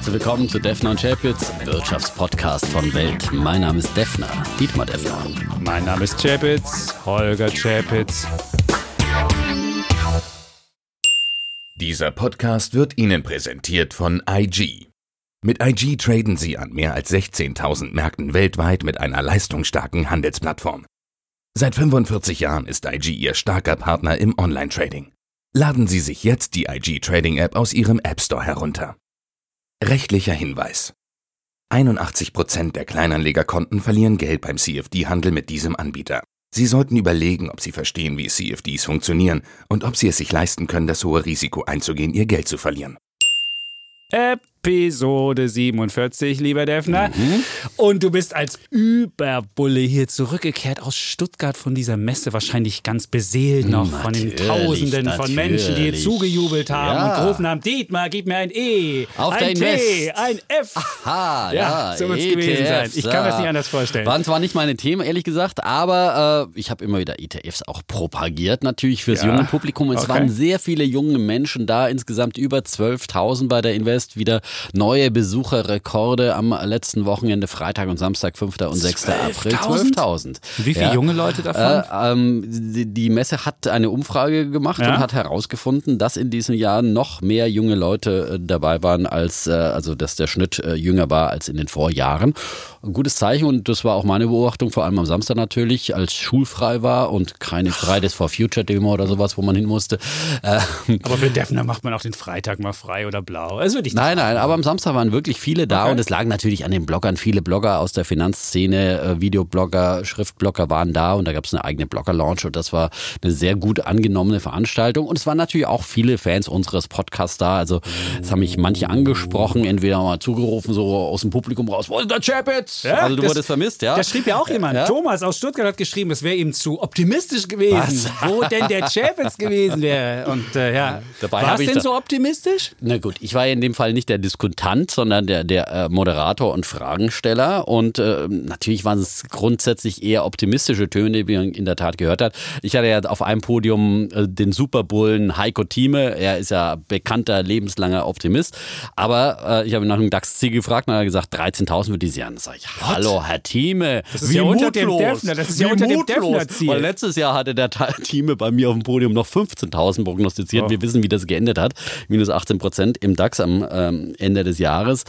Herzlich willkommen zu Defner und Chapitz, Wirtschaftspodcast von Welt. Mein Name ist Defner, Dietmar Defner. Mein Name ist Chapitz, Holger Chapitz. Dieser Podcast wird Ihnen präsentiert von IG. Mit IG traden Sie an mehr als 16.000 Märkten weltweit mit einer leistungsstarken Handelsplattform. Seit 45 Jahren ist IG Ihr starker Partner im Online-Trading. Laden Sie sich jetzt die IG Trading App aus Ihrem App Store herunter. Rechtlicher Hinweis: 81% der Kleinanlegerkonten verlieren Geld beim CFD-Handel mit diesem Anbieter. Sie sollten überlegen, ob Sie verstehen, wie CFDs funktionieren und ob Sie es sich leisten können, das hohe Risiko einzugehen, Ihr Geld zu verlieren. Episode 47, lieber Defner. Und du bist als Überbulle hier zurückgekehrt aus Stuttgart von dieser Messe, wahrscheinlich ganz beseelt noch von den Tausenden von Menschen, die hier zugejubelt haben und gerufen haben: Dietmar, gib mir ein E, auf ein T, Invest. Ein F. Aha, ja, so wird es gewesen sein. Ich kann mir das nicht anders vorstellen. Waren zwar nicht meine Themen, ehrlich gesagt, aber ich habe immer wieder ETFs auch propagiert, natürlich fürs junge Publikum. Es waren sehr viele junge Menschen da, insgesamt über 12.000 bei der Invest, wieder neue Besucherrekorde am letzten Wochenende, Freitag und Samstag, 5. und 6. April. 12.000. Wie viele junge Leute davon? Die Messe hat eine Umfrage gemacht und hat herausgefunden, dass in diesem Jahr noch mehr junge Leute dabei waren, als dass der Schnitt jünger war als in den Vorjahren. Ein gutes Zeichen, und das war auch meine Beobachtung, vor allem am Samstag natürlich, als schulfrei war und keine Fridays for Future Demo oder sowas, wo man hin musste. Aber für Defner macht man auch den Freitag mal frei oder blau. Also Nein, aber am Samstag waren wirklich viele da und es lagen natürlich an den Bloggern. Viele Blogger aus der Finanzszene, Videoblogger, Schriftblogger waren da und da gab es eine eigene Blogger-Launch und das war eine sehr gut angenommene Veranstaltung. Und es waren natürlich auch viele Fans unseres Podcasts da. Also es haben mich manche angesprochen, entweder mal zugerufen, so aus dem Publikum raus: Wo ist der Chapitz? Ja, also du wurdest vermisst, ja? Da schrieb ja auch jemand. Ja? Thomas aus Stuttgart hat geschrieben, es wäre ihm zu optimistisch gewesen. Was? Wo denn der Chapitz gewesen wäre. Und war es denn so optimistisch? Na gut, ich war ja in dem Fall nicht der Diskutant, sondern der Moderator und Fragensteller. Und natürlich waren es grundsätzlich eher optimistische Töne, die man in der Tat gehört hat. Ich hatte ja auf einem Podium den Superbullen Heiko Thieme. Er ist ja bekannter, lebenslanger Optimist. Aber ich habe ihn nach dem DAX-Ziel gefragt und er hat gesagt, 13.000 wird dieses Jahr. Da sage ich: Hallo, Herr Thieme, das ist ja unter dem Defner. Das ist ja unter dem Defner-Ziel. Weil letztes Jahr hatte der Thieme bei mir auf dem Podium noch 15.000 prognostiziert. Wir wissen, wie das geendet hat. Minus 18% im DAX am Ende des Jahres.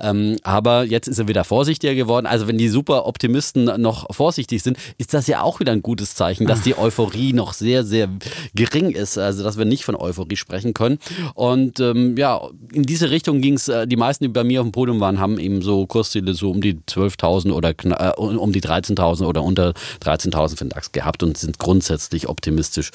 Aber jetzt ist er wieder vorsichtiger geworden. Also wenn die Superoptimisten noch vorsichtig sind, ist das ja auch wieder ein gutes Zeichen, dass die Euphorie noch sehr, sehr gering ist. Also dass wir nicht von Euphorie sprechen können. Und in diese Richtung ging es. Die meisten, die bei mir auf dem Podium waren, haben eben so Kursziele so um die 12.000 oder um die 13.000 oder unter 13.000 für den DAX gehabt und sind grundsätzlich optimistisch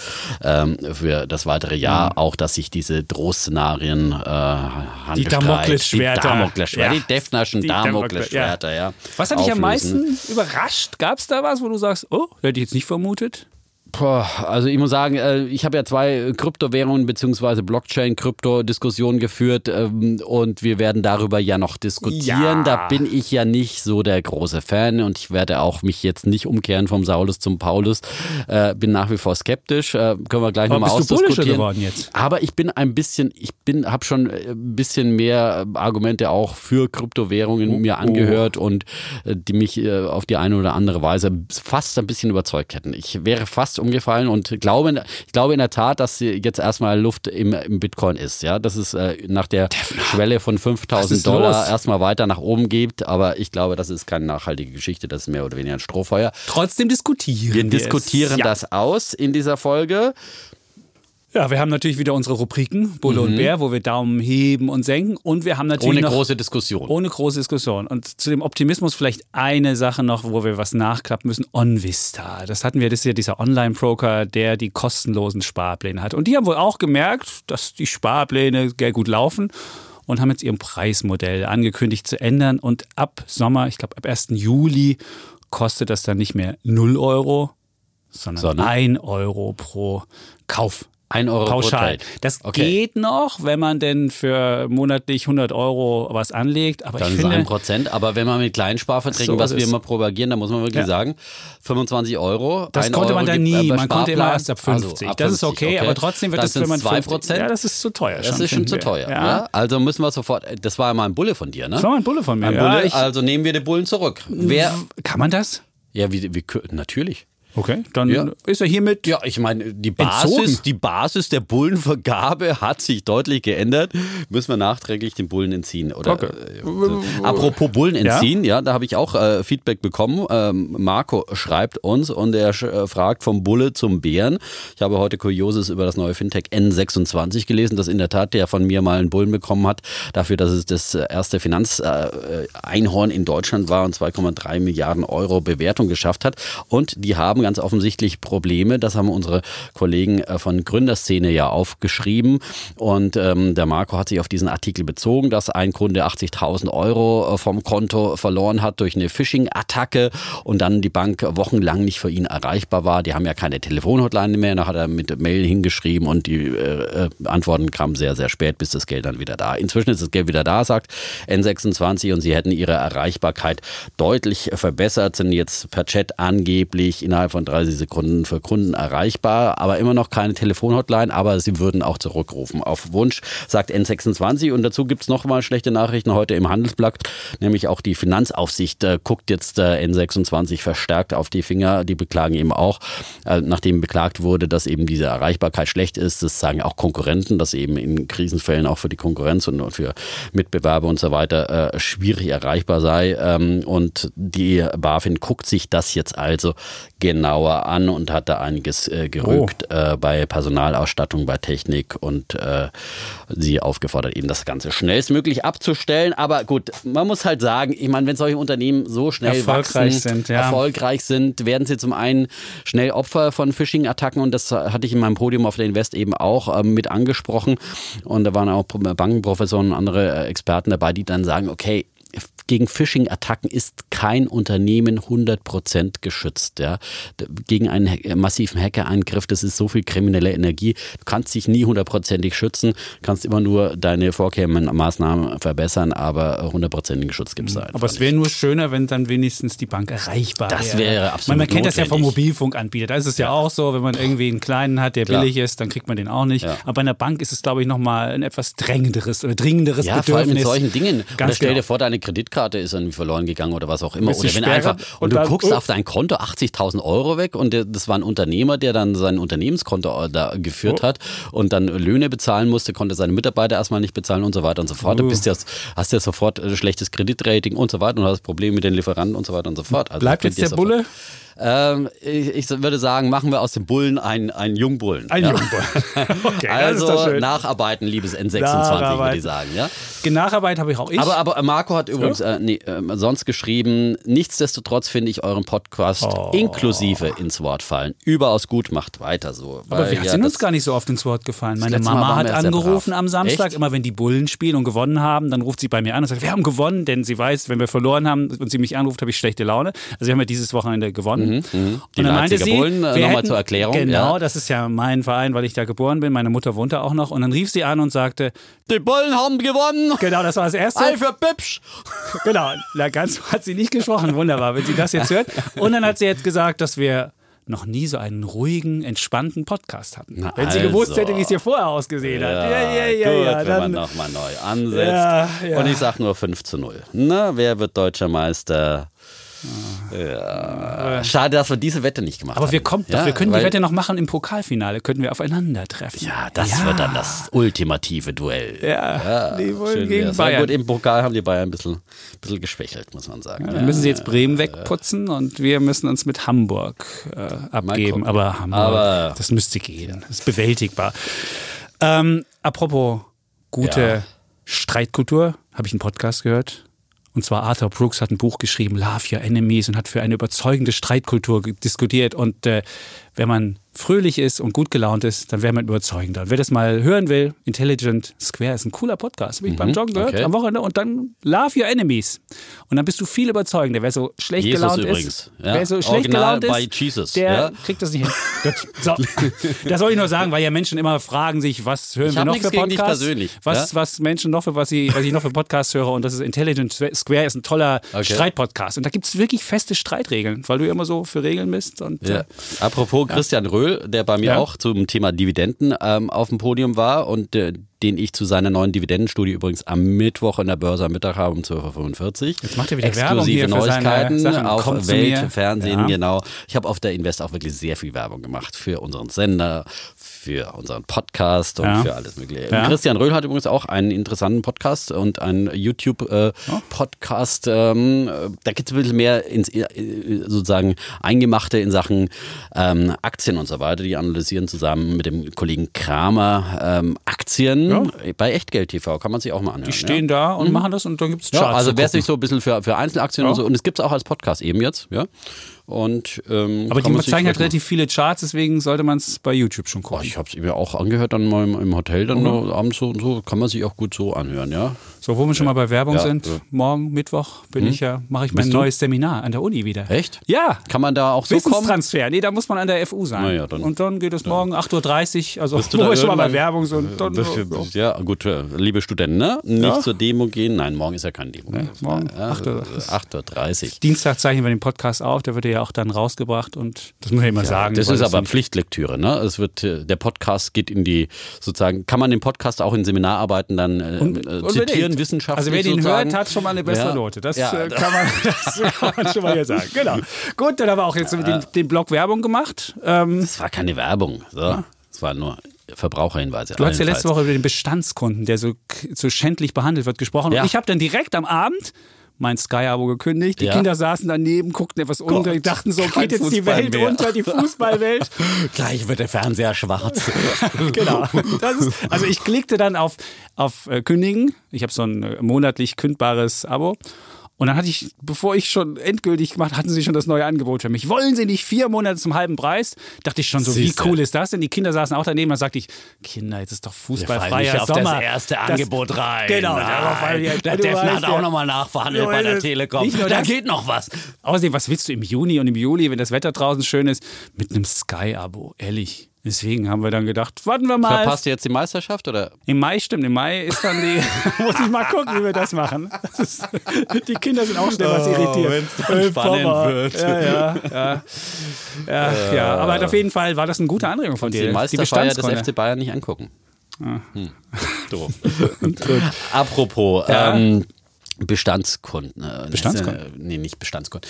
für das weitere Jahr. Auch, dass sich diese Drohszenarien die Damoklesschwerter, die Defnerschen Damoklesschwerter, ja. Was hat dich am meisten überrascht? Gab es da was, wo du sagst, oh, hätte ich jetzt nicht vermutet? Also ich muss sagen, ich habe ja 2 Kryptowährungen bzw. Blockchain-Krypto-Diskussionen geführt und wir werden darüber ja noch diskutieren. Ja. Da bin ich ja nicht so der große Fan und ich werde auch mich jetzt nicht umkehren vom Saulus zum Paulus. Bin nach wie vor skeptisch. Können wir gleich nochmal ausdiskutieren. Bist du bullischer geworden jetzt? Aber ich bin habe schon ein bisschen mehr Argumente auch für Kryptowährungen mir angehört und die mich auf die eine oder andere Weise fast ein bisschen überzeugt hätten. Ich wäre fast umgefallen und ich glaube in der Tat, dass jetzt erstmal Luft im Bitcoin ist. Ja, dass es nach der Schwelle von $5.000 erstmal weiter nach oben geht, aber ich glaube, das ist keine nachhaltige Geschichte, das ist mehr oder weniger ein Strohfeuer. Trotzdem diskutieren wir diskutieren das aus in dieser Folge. Ja, wir haben natürlich wieder unsere Rubriken, Bulle und Bär, wo wir Daumen heben und senken. Und wir haben natürlich ohne große Diskussion. Und zu dem Optimismus vielleicht eine Sache noch, wo wir was nachklappen müssen. OnVista. Das ist ja dieser Online-Broker, der die kostenlosen Sparpläne hat. Und die haben wohl auch gemerkt, dass die Sparpläne sehr gut laufen und haben jetzt ihr Preismodell angekündigt zu ändern. Und ab Sommer, ich glaube ab 1. Juli, kostet das dann nicht mehr 0 Euro, sondern 1 Euro pro Kauf. 1 Euro pauschal. pro Trade. Das geht noch, wenn man denn für monatlich 100 Euro was anlegt. Aber dann ich ist finde, 1%. Aber wenn man mit kleinen Sparverträgen, was wir immer propagieren, da muss man wirklich sagen, 25 Euro. Das konnte man da nie. Man konnte immer erst ab 50. Also ab das ist 50, okay, aber trotzdem wird das es, wenn man 2%. Ja, das ist zu teuer. Das ist schon zu teuer. Ja. Also müssen wir sofort, das war ja mal ein Bulle von dir, ne? Das war mal ein Bulle von mir. Bulle, also nehmen wir den Bullen zurück. Kann man das? Ja, natürlich. Okay, dann ist er hiermit. Ja, ich meine, die Basis der Bullenvergabe hat sich deutlich geändert. Müssen wir nachträglich den Bullen entziehen. Oder, apropos Bullen entziehen, da habe ich auch Feedback bekommen. Marco schreibt uns und er fragt vom Bulle zum Bären. Ich habe heute Kurioses über das neue Fintech N26 gelesen, das in der Tat der von mir mal einen Bullen bekommen hat, dafür, dass es das erste Finanzeinhorn in Deutschland war und 2,3 Milliarden Euro Bewertung geschafft hat. Und die haben ganz offensichtlich Probleme. Das haben unsere Kollegen von Gründerszene ja aufgeschrieben. Und der Marco hat sich auf diesen Artikel bezogen, dass ein Kunde 80.000 Euro vom Konto verloren hat durch eine Phishing-Attacke und dann die Bank wochenlang nicht für ihn erreichbar war. Die haben ja keine Telefonhotline mehr. Da hat er mit Mail hingeschrieben und die Antworten kamen sehr, sehr spät, bis das Geld dann wieder da. Inzwischen ist das Geld wieder da, sagt N26, und sie hätten ihre Erreichbarkeit deutlich verbessert, sind jetzt per Chat angeblich innerhalb von 30 Sekunden für Kunden erreichbar, aber immer noch keine Telefonhotline, aber sie würden auch zurückrufen auf Wunsch, sagt N26. Und dazu gibt es noch mal schlechte Nachrichten heute im Handelsblatt, nämlich auch die Finanzaufsicht guckt jetzt N26 verstärkt auf die Finger. Die beklagen eben auch, nachdem beklagt wurde, dass eben diese Erreichbarkeit schlecht ist, das sagen auch Konkurrenten, dass eben in Krisenfällen auch für die Konkurrenz und für Mitbewerber und so weiter schwierig erreichbar sei. Und die BaFin guckt sich das jetzt also genauer an und hat da einiges gerügt bei Personalausstattung, bei Technik und sie aufgefordert, eben das Ganze schnellstmöglich abzustellen. Aber gut, man muss halt sagen, ich meine, wenn solche Unternehmen so schnell erfolgreich sind, werden sie zum einen schnell Opfer von Phishing-Attacken, und das hatte ich in meinem Podium auf der Invest eben auch mit angesprochen. Und da waren auch Bankenprofessoren und andere Experten dabei, die dann sagen, okay, gegen Phishing-Attacken ist kein Unternehmen 100% geschützt. Ja. Gegen einen massiven Hackerangriff, das ist so viel kriminelle Energie. Du kannst dich nie 100%ig schützen, kannst immer nur deine vorkehrenden Maßnahmen verbessern, aber 100%igen Schutz gibt es da einfach. Aber es wäre nur schöner, wenn dann wenigstens die Bank erreichbar wäre. Das wäre absolut man kennt notwendig. Das ja vom Mobilfunkanbieter. Da ist es ja auch so, wenn man irgendwie einen kleinen hat, der billig ist, dann kriegt man den auch nicht. Ja. Aber bei einer Bank ist es, glaube ich, nochmal ein etwas drängenderes oder dringenderes Bedürfnis. Ja, vor allem mit solchen Dingen. Ganz stell dir vor, deine Kreditkarte ist irgendwie verloren gegangen oder was auch immer. Oder wenn einfach, und du guckst auf dein Konto 80.000 Euro weg und das war ein Unternehmer, der dann sein Unternehmenskonto da geführt hat und dann Löhne bezahlen musste, konnte seine Mitarbeiter erstmal nicht bezahlen und so weiter und so fort. Du hast ja sofort schlechtes Kreditrating und so weiter und hast Probleme mit den Lieferanten und so weiter und so fort. Also bleibt jetzt der Bulle? Ich würde sagen, machen wir aus dem Bullen einen Jungbullen. Jungbullen. Okay, also das ist doch schön. Nacharbeiten, liebes N26, würde ich sagen. Ja? Nacharbeit habe ich auch Aber Marco hat übrigens sonst geschrieben, nichtsdestotrotz finde ich euren Podcast inklusive ins Wort fallen überaus gut, macht weiter so. Aber wir sind uns gar nicht so oft ins Wort gefallen. Meine Mama hat angerufen am Samstag, Echt? Immer wenn die Bullen spielen und gewonnen haben, dann ruft sie bei mir an und sagt, wir haben gewonnen, denn sie weiß, wenn wir verloren haben und sie mich anruft, habe ich schlechte Laune. Also wir haben ja dieses Wochenende gewonnen. Die und dann meinte sie, Bullen, nochmal zur Erklärung. Genau, das ist ja mein Verein, weil ich da geboren bin. Meine Mutter wohnt da auch noch. Und dann rief sie an und sagte, die Bullen haben gewonnen. Genau, das war das Erste. All für Bipsch. Genau, ganz hat sie nicht gesprochen. Wunderbar, wenn sie das jetzt hört. Und dann hat sie jetzt gesagt, dass wir noch nie so einen ruhigen, entspannten Podcast hatten. Wenn sie gewusst hätte, wie es hier vorher ausgesehen hat. Ja, gut, wenn man nochmal neu ansetzt. Ja. Und ich sag nur 5:0. Na, wer wird deutscher Meister? Ja. Schade, dass wir diese Wette nicht gemacht haben. Aber wir können die Wette noch machen im Pokalfinale. Könnten wir aufeinandertreffen. Ja, das wird dann das ultimative Duell. Ja, die wollen gegen Bayern. Gut, im Pokal haben die Bayern ein bisschen geschwächelt, muss man sagen. Dann müssen sie jetzt Bremen wegputzen und wir müssen uns mit Hamburg abgeben. Aber Hamburg, das müsste gehen. Das ist bewältigbar. Apropos gute Streitkultur, habe ich einen Podcast gehört. Und zwar Arthur Brooks hat ein Buch geschrieben, Love Your Enemies, und hat für eine überzeugende Streitkultur diskutiert. Und wenn wenn man fröhlich ist und gut gelaunt ist, dann wäre man überzeugender. Und wer das mal hören will, Intelligent Square ist ein cooler Podcast. Habe ich beim Joggen gehört am Wochenende. Und dann Love Your Enemies. Und dann bist du viel überzeugender. Wer so schlecht Jesus gelaunt übrigens. ist, Ja. wer so schlecht Original gelaunt ist, bei Jesus. der kriegt das nicht hin. Gut. So. Das soll ich nur sagen, weil ja Menschen immer fragen sich, was hören wir noch für gegen dich Podcasts? persönlich. Was Menschen noch für, was ich noch für Podcasts höre. Und das ist Intelligent Square, ist ein toller Streitpodcast. Und da gibt es wirklich feste Streitregeln, weil du ja immer so für Regeln bist. Und, Apropos Christian Röhl, der bei mir auch zum Thema Dividenden auf dem Podium war und den ich zu seiner neuen Dividendenstudie übrigens am Mittwoch in der Börse am Mittag habe um 12.45 Uhr. Jetzt macht er wieder Exklusive Werbung hier Neuigkeiten für seine Sachen. auf Kommt Welt, Fernsehen, genau. Ich habe auf der Invest auch wirklich sehr viel Werbung gemacht für unseren Sender, für unseren Podcast und für alles Mögliche. Ja. Christian Röhl hat übrigens auch einen interessanten Podcast und einen YouTube-Podcast. Da geht es ein bisschen mehr ins sozusagen Eingemachte in Sachen Aktien und so weiter. Die analysieren zusammen mit dem Kollegen Kramer Aktien bei Echtgeld TV. Kann man sich auch mal anhören. Die stehen da und machen das und dann gibt es Charts. Also wer sich so ein bisschen für Einzelaktien und so, und es gibt es auch als Podcast eben jetzt, Und, aber die zeigen halt relativ viele Charts, deswegen sollte man es bei YouTube schon gucken. Ich habe es mir auch angehört dann mal im Hotel, dann abends so und so, kann man sich auch gut so anhören, ja. So, wo wir schon mal bei Werbung sind, morgen, Mittwoch, mache ich mein neues Seminar an der Uni wieder. Echt? Ja. Kann man da auch so kommen? Wissenstransfer, nee, da muss man an der FU sein. Ja, und dann geht es morgen 8.30 Uhr, also wo wir schon mal bei Werbung sind. Ja, gut, liebe Studenten, ne? Nicht zur Demo gehen. Nein, morgen ist ja keine Demo. Nee, morgen 8.30 Uhr. Dienstag zeichnen wir den Podcast auf, der wird ja auch dann rausgebracht und das muss ich immer sagen. Das ist aber Pflichtlektüre, ne? Es wird, der Podcast geht in die, sozusagen, kann man den Podcast auch in Seminararbeiten dann zitieren, wissenschaftlich also wer den sozusagen. hört, hat schon mal eine bessere Note. Das kann man schon mal hier sagen. Genau. Gut, dann haben wir auch jetzt den Blog Werbung gemacht. Das war keine Werbung. Es war nur Verbraucherhinweise. Du hast ja letzte Woche über den Bestandskunden, der so schändlich behandelt wird, gesprochen. Und ich habe dann direkt am Abend mein Sky-Abo gekündigt. Die Kinder saßen daneben, guckten etwas unter, dachten so, geht jetzt die Welt unter, die Fußballwelt. Gleich wird der Fernseher schwarz. Genau. Also ich klickte dann auf Kündigen. Ich habe so ein monatlich kündbares Abo. Und dann hatte ich, bevor ich schon endgültig gemacht, hatten sie schon das neue Angebot für mich. Wollen Sie nicht 4 Monate zum halben Preis? Dachte ich schon so, wie cool ist das denn? Die Kinder saßen auch daneben, dann sagte ich, Kinder, jetzt ist doch fußballfreier Sommer. Das erste Angebot rein. Genau. Der Defner hat auch nochmal nachverhandelt bei der Telekom. Da geht noch was. Außerdem, was willst du im Juni und im Juli, wenn das Wetter draußen schön ist, mit einem Sky-Abo? Ehrlich. Deswegen haben wir dann gedacht, warten wir mal. Verpasst ihr jetzt die Meisterschaft, oder? Im Mai ist dann die, muss ich mal gucken, wie wir das machen. Die Kinder sind auch schnell was irritiert. Wenn es dann spannend wird. Ja, aber auf jeden Fall war das eine gute Anregung von dir. Die Meisterfeier des FC Bayern nicht angucken. Doof. Apropos, Bestandskunden. Nee, nicht Bestandskunden.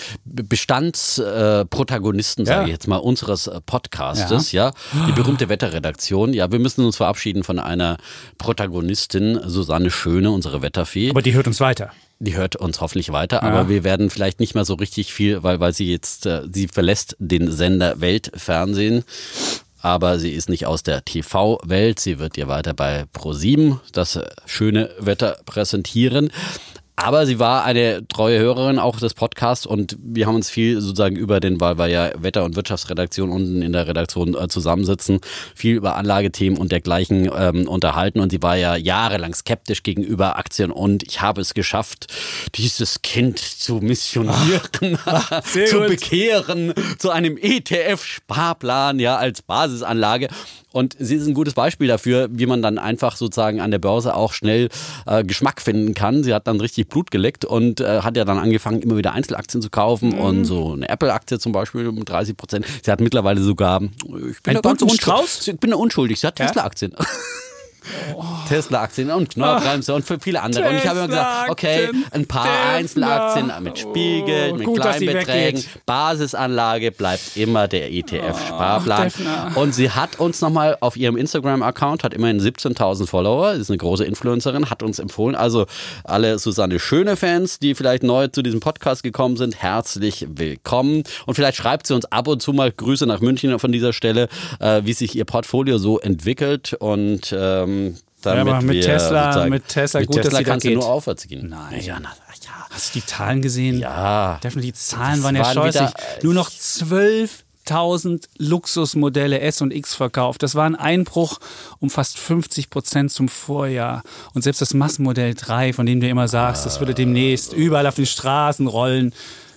Bestandsprotagonisten, sage ich jetzt mal, unseres Podcastes, Die berühmte Wetterredaktion. Ja, wir müssen uns verabschieden von einer Protagonistin, Susanne Schöne, unsere Wetterfee. Aber die hört uns weiter. Die hört uns hoffentlich weiter, aber wir werden vielleicht nicht mehr so richtig viel, weil sie jetzt, sie verlässt den Sender Weltfernsehen. Aber sie ist nicht aus der TV-Welt. Sie wird ihr weiter bei ProSieben das schöne Wetter präsentieren. Aber sie war eine treue Hörerin auch des Podcasts und wir haben uns viel sozusagen weil wir ja Wetter- und Wirtschaftsredaktion unten in der Redaktion zusammensitzen, viel über Anlagethemen und dergleichen unterhalten und sie war ja jahrelang skeptisch gegenüber Aktien und ich habe es geschafft, dieses Kind zu missionieren, zu bekehren, zu einem ETF-Sparplan, als Basisanlage. Und sie ist ein gutes Beispiel dafür, wie man dann einfach sozusagen an der Börse auch schnell Geschmack finden kann. Sie hat dann richtig Blut geleckt und hat ja dann angefangen, immer wieder Einzelaktien zu kaufen und so eine Apple-Aktie zum Beispiel mit 30%. Sie hat mittlerweile sogar, ich bin da unschuldig, sie hat Tesla-Aktien. Tesla-Aktien und Knorr-Bremse und für viele andere. Und ich habe immer gesagt, okay, ein paar Einzelaktien mit Spiegel, mit kleinen Beträgen, Basisanlage bleibt immer der ETF-Sparplan. Und sie hat uns nochmal auf ihrem Instagram-Account, hat immerhin 17.000 Follower, ist eine große Influencerin, hat uns empfohlen, also alle Susanne Schöne-Fans, die vielleicht neu zu diesem Podcast gekommen sind, herzlich willkommen. Und vielleicht schreibt sie uns ab und zu mal Grüße nach München von dieser Stelle, wie sich ihr Portfolio so entwickelt und aber mit Tesla gut, dass sie kannst du nur aufwärts gehen. Nein. Hast du die Zahlen gesehen? Ja. Definitiv, die Zahlen waren ja scheußlich. Nur noch 12 50.000 Luxusmodelle S und X verkauft. Das war ein Einbruch um fast 50% zum Vorjahr. Und selbst das Massenmodell 3, von dem du immer sagst, das würde demnächst überall auf den Straßen rollen.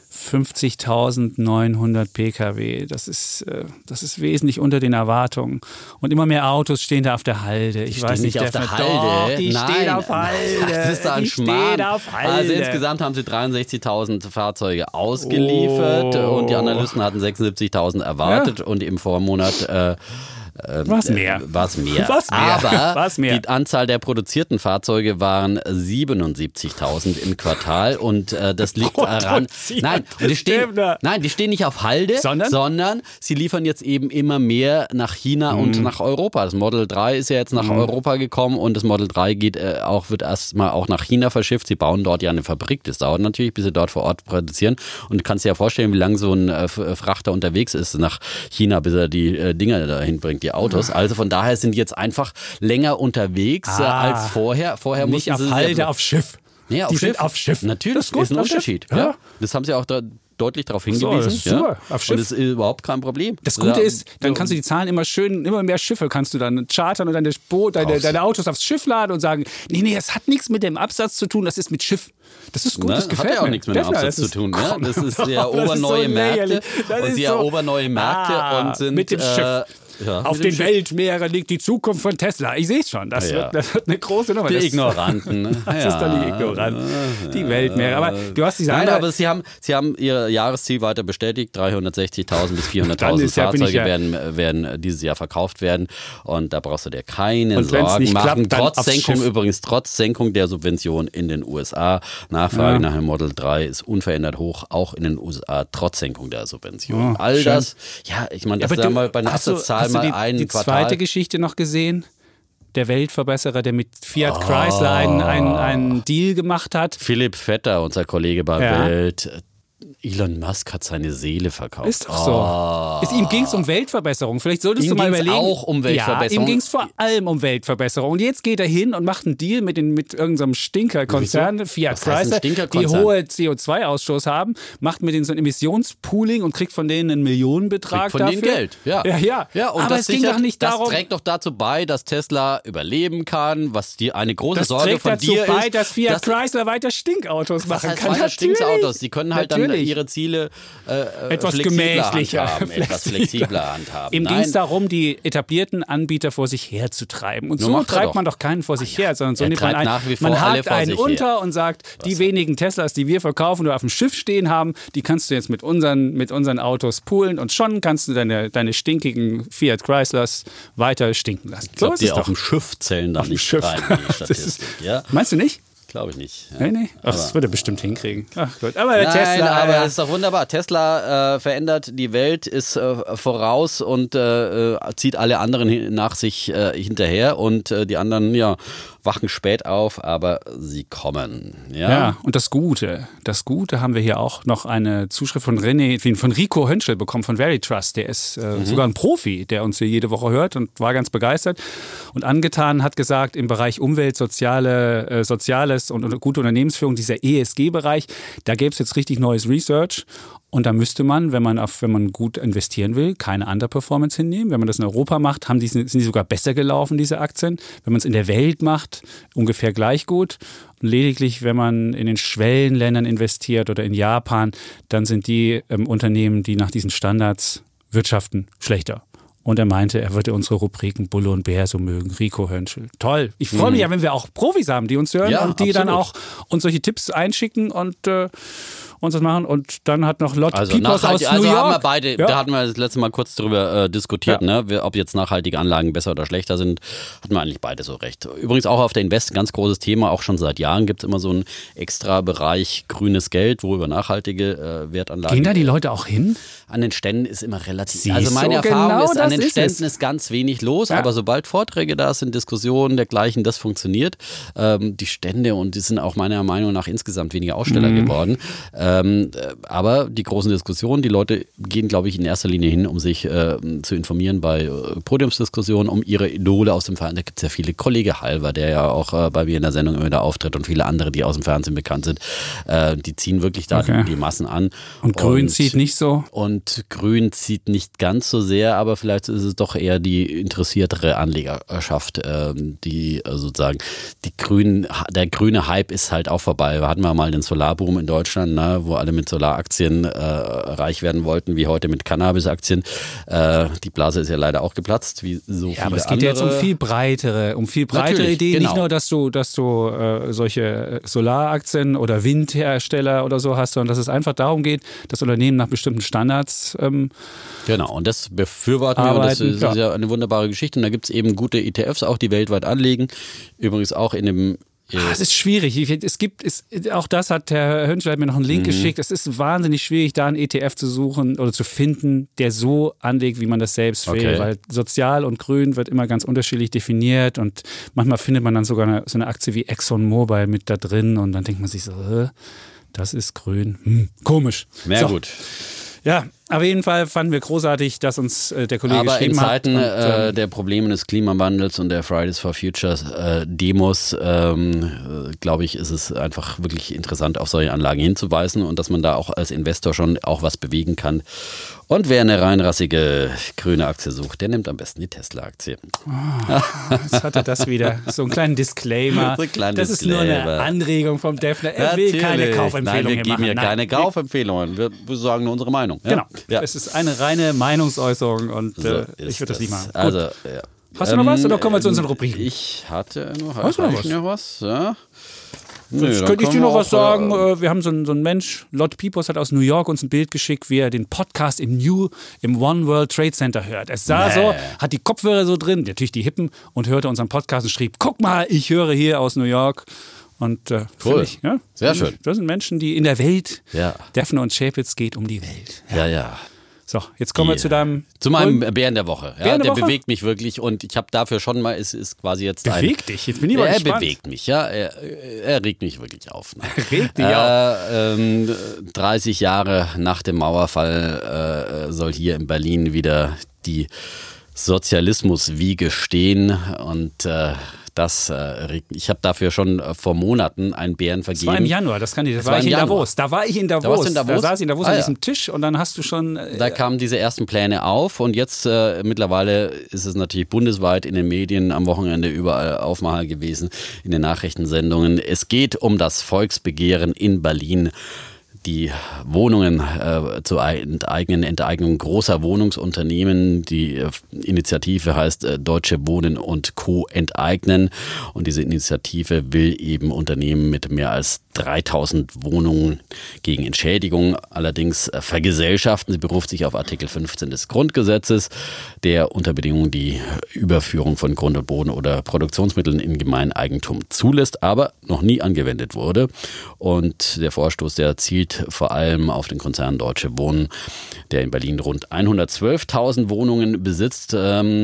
50.900 Pkw. Das ist wesentlich unter den Erwartungen. Und immer mehr Autos stehen da auf der Halde. Ich weiß nicht, auf der Halde. Doch, die stehen auf Halde. Das ist da ein Schmarrn. Also insgesamt haben sie 63.000 Fahrzeuge ausgeliefert und die Analysten hatten 76.000 erwartet und im Vormonat Was mehr. Aber die Anzahl der produzierten Fahrzeuge waren 77.000 im Quartal und das liegt daran. Die stehen nicht auf Halde, sondern sie liefern jetzt eben immer mehr nach China und nach Europa. Das Model 3 ist ja jetzt nach Europa gekommen und das Model 3 wird erstmal auch nach China verschifft. Sie bauen dort ja eine Fabrik. Das dauert natürlich, bis sie dort vor Ort produzieren. Und du kannst dir ja vorstellen, wie lange so ein Frachter unterwegs ist nach China, bis er die Dinger dahin bringt. Die Autos. Also von daher sind die jetzt einfach länger unterwegs als vorher. Vorher nicht mussten auf sie Halde, auf Schiff. Nee, die sind auf Schiff. Natürlich, das ist ein Unterschied. Ja. Das haben sie auch deutlich darauf hingewiesen. Das ist super. Auf Schiff. Und das ist überhaupt kein Problem. Das Gute ist, dann kannst du die Zahlen immer mehr Schiffe kannst du dann chartern und deine Autos aufs Schiff laden und sagen, nee, das hat nichts mit dem Absatz zu tun, das ist mit Schiff. Das ist gut, das gefällt mir. Hat ja auch nichts mit dem Absatz zu tun. Ja? Das ist sie erobern neue Märkte und sie erobern neue Märkte und sind mit dem Schiff. Auf den Weltmeeren liegt die Zukunft von Tesla. Ich sehe es schon. Das wird eine große Nummer. Die Ignoranten. Das ist dann die Ignoranten. Die Weltmeere. Aber du hast diese andere... aber sie haben ihr Jahresziel weiter bestätigt. 360.000 bis 400.000 Fahrzeuge werden dieses Jahr verkauft werden. Und da brauchst du dir keine Sorgen machen. Trotz Senkung der Subvention in den USA. Nachfrage nach dem Model 3 ist unverändert hoch, auch in den USA, trotz Senkung der Subvention. All das, ich meine, das haben wir bei einer Absatzzahl mal die zweite Geschichte noch gesehen? Der Weltverbesserer, der mit Fiat Chrysler einen Deal gemacht hat. Philipp Vetter, unser Kollege bei Welt. Elon Musk hat seine Seele verkauft. Ist doch so. Ihm ging es um Weltverbesserung. Vielleicht solltest du mal überlegen. Auch um Weltverbesserung. Ja, ihm ging es vor allem um Weltverbesserung. Und jetzt geht er hin und macht einen Deal mit irgendeinem Stinkerkonzern, Fiat Chrysler, die hohe CO2-Ausstoß haben, macht mit denen so ein Emissionspooling und kriegt von denen einen Millionenbetrag dafür. Von denen Geld, ja. Und aber es ging doch nicht darum... Das trägt doch dazu bei, dass Tesla überleben kann, was eine große Sorge von dir ist. Das trägt dazu bei, dass Fiat Chrysler weiter Stinkautos machen kann. Weiter Stinkautos. Die können halt dann ihre Ziele etwas gemächlicher, etwas flexibler handhaben. Ihm ging es darum, die etablierten Anbieter vor sich herzutreiben. Und so treibt man doch keinen vor sich her, sondern so nimmt man man hakt einen unter und sagt, die wenigen Teslas, die wir verkaufen oder auf dem Schiff stehen haben, die kannst du jetzt mit unseren Autos poolen und schon kannst du deine stinkigen Fiat Chryslers weiter stinken lassen. Ich glaube, die auf dem Schiff zählen da nicht rein, die Statistik. Meinst du nicht? Glaube ich nicht. Ja. Nee. Ach, das wird er bestimmt hinkriegen. Ach gut. Aber Tesla. Aber das ist doch wunderbar. Tesla verändert die Welt, ist voraus und zieht alle anderen nach sich hinterher und die anderen, wachen spät auf, aber sie kommen. Ja, und das Gute haben wir hier auch noch eine Zuschrift von Rico Hönschel bekommen von Veritrust. Der ist sogar ein Profi, der uns hier jede Woche hört und war ganz begeistert und angetan, hat gesagt, im Bereich Umwelt, Soziales und gute Unternehmensführung, dieser ESG-Bereich, da gäbe es jetzt richtig neues Research. Und da müsste man, wenn man gut investieren will, keine Underperformance hinnehmen. Wenn man das in Europa macht, sind die sogar besser gelaufen, diese Aktien. Wenn man es in der Welt macht, ungefähr gleich gut. Und lediglich, wenn man in den Schwellenländern investiert oder in Japan, dann sind die Unternehmen, die nach diesen Standards wirtschaften, schlechter. Und er meinte, er würde unsere Rubriken Bulle und Bär so mögen. Rico Hönschel. Toll. Ich freue mich ja, wenn wir auch Profis haben, die uns hören und die dann auch uns solche Tipps einschicken und uns das machen. Und dann hat noch Lot Pipos aus New York. Haben wir beide, da hatten wir das letzte Mal kurz drüber diskutiert, ob jetzt nachhaltige Anlagen besser oder schlechter sind. Hatten wir eigentlich beide so recht. Übrigens auch auf der Invest, ganz großes Thema, auch schon seit Jahren gibt es immer so einen extra Bereich grünes Geld, wo über nachhaltige Wertanlagen... Gehen da die Leute auch hin? An den Ständen ist immer relativ... Also meine Erfahrung ist, an den Ständen ist ganz wenig los, aber sobald Vorträge da sind, Diskussionen dergleichen, das funktioniert. Die Stände und die sind auch meiner Meinung nach insgesamt weniger Aussteller geworden. Aber die großen Diskussionen, die Leute gehen, glaube ich, in erster Linie hin, um sich zu informieren bei Podiumsdiskussionen, um ihre Idole aus dem Fernsehen. Da gibt es ja viele. Kollege Halver, der ja auch bei mir in der Sendung immer da auftritt und viele andere, die aus dem Fernsehen bekannt sind. Die ziehen wirklich da die Massen an. Und Grün zieht nicht so? Und Grün zieht nicht ganz so sehr, aber vielleicht ist es doch eher die interessiertere Anlegerschaft, die sozusagen der grüne Hype ist halt auch vorbei. Wir hatten mal den Solarboom in Deutschland, ne, wo alle mit Solaraktien reich werden wollten, wie heute mit Cannabisaktien. Die Blase ist ja leider auch geplatzt, wie so viele aber es geht ja jetzt um viel breitere Natürlich, Ideen. genau. Nicht nur, dass du solche Solaraktien oder Windhersteller oder so hast, sondern dass es einfach darum geht, dass Unternehmen nach bestimmten Standards genau, und das befürworten wir und das ist ja eine wunderbare Geschichte. Und da gibt es eben gute ETFs auch, die weltweit anlegen. Übrigens auch in dem es ist schwierig. Auch das hat Herr Hönschel hat mir noch einen Link geschickt. Es ist wahnsinnig schwierig, da einen ETF zu suchen oder zu finden, der so anlegt, wie man das selbst will. Weil sozial und grün wird immer ganz unterschiedlich definiert und manchmal findet man dann sogar so eine Aktie wie ExxonMobil mit da drin und dann denkt man sich so, das ist grün. Komisch. Mehr gut. Ja, auf jeden Fall fanden wir großartig, dass uns der Kollege geschrieben hat. Aber in Zeiten der Probleme des Klimawandels und der Fridays for Future Demos, glaube ich, ist es einfach wirklich interessant, auf solche Anlagen hinzuweisen und dass man da auch als Investor schon auch was bewegen kann. Und wer eine reinrassige grüne Aktie sucht, der nimmt am besten die Tesla-Aktie. Jetzt hat er das wieder. So einen kleinen Disclaimer. Das ist nur eine Anregung vom Defner. Er will keine Kaufempfehlungen machen. Nein, wir geben hier keine Kaufempfehlungen. Wir sagen nur unsere Meinung. Ja? Genau. Es ist eine reine Meinungsäußerung und ich würde das nicht machen. Also, hast du noch was oder kommen wir zu unseren Rubriken? Ich hatte noch was. Ja. Jetzt könnte ich dir noch was sagen. Wir haben so einen Mensch, Lot Pipos hat aus New York uns ein Bild geschickt, wie er den Podcast im One World Trade Center hört. Es sah so, hat die Kopfhörer so drin, natürlich die Hippen, und hörte unseren Podcast und schrieb, guck mal, ich höre hier aus New York. Und cool. Ich, sehr schön. Das sind Menschen, die in der Welt, Defner und Schäpitz geht um die Welt. Ja. So, jetzt kommen wir zu meinem Bären der Woche. Ja, der bewegt mich wirklich und ich habe dafür schon mal, es ist quasi jetzt bewegt dich? Jetzt bin ich mal gespannt. Er bewegt mich, ja. Er regt mich wirklich auf. Ne? Regt dich auf. 30 Jahre nach dem Mauerfall soll hier in Berlin wieder die Sozialismuswiege stehen und ich habe dafür schon vor Monaten einen Bären vergeben. Das war im Januar, das war ich in Davos. Da war ich in Davos. Da saß ich in Davos an diesem Tisch und dann hast du schon... Da kamen diese ersten Pläne auf und jetzt mittlerweile ist es natürlich bundesweit in den Medien am Wochenende überall Aufmacher gewesen, in den Nachrichtensendungen. Es geht um das Volksbegehren in Berlin. Die Wohnungen zu Enteignung großer Wohnungsunternehmen. Die Initiative heißt Deutsche Wohnen und Co. enteignen. Und diese Initiative will eben Unternehmen mit mehr als 3000 Wohnungen gegen Entschädigung allerdings vergesellschaften. Sie beruft sich auf Artikel 15 des Grundgesetzes, der unter Bedingungen die Überführung von Grund und Boden oder Produktionsmitteln in Gemeineigentum zulässt, aber noch nie angewendet wurde. Und der Vorstoß, der zielt vor allem auf den Konzern Deutsche Wohnen, der in Berlin rund 112.000 Wohnungen besitzt.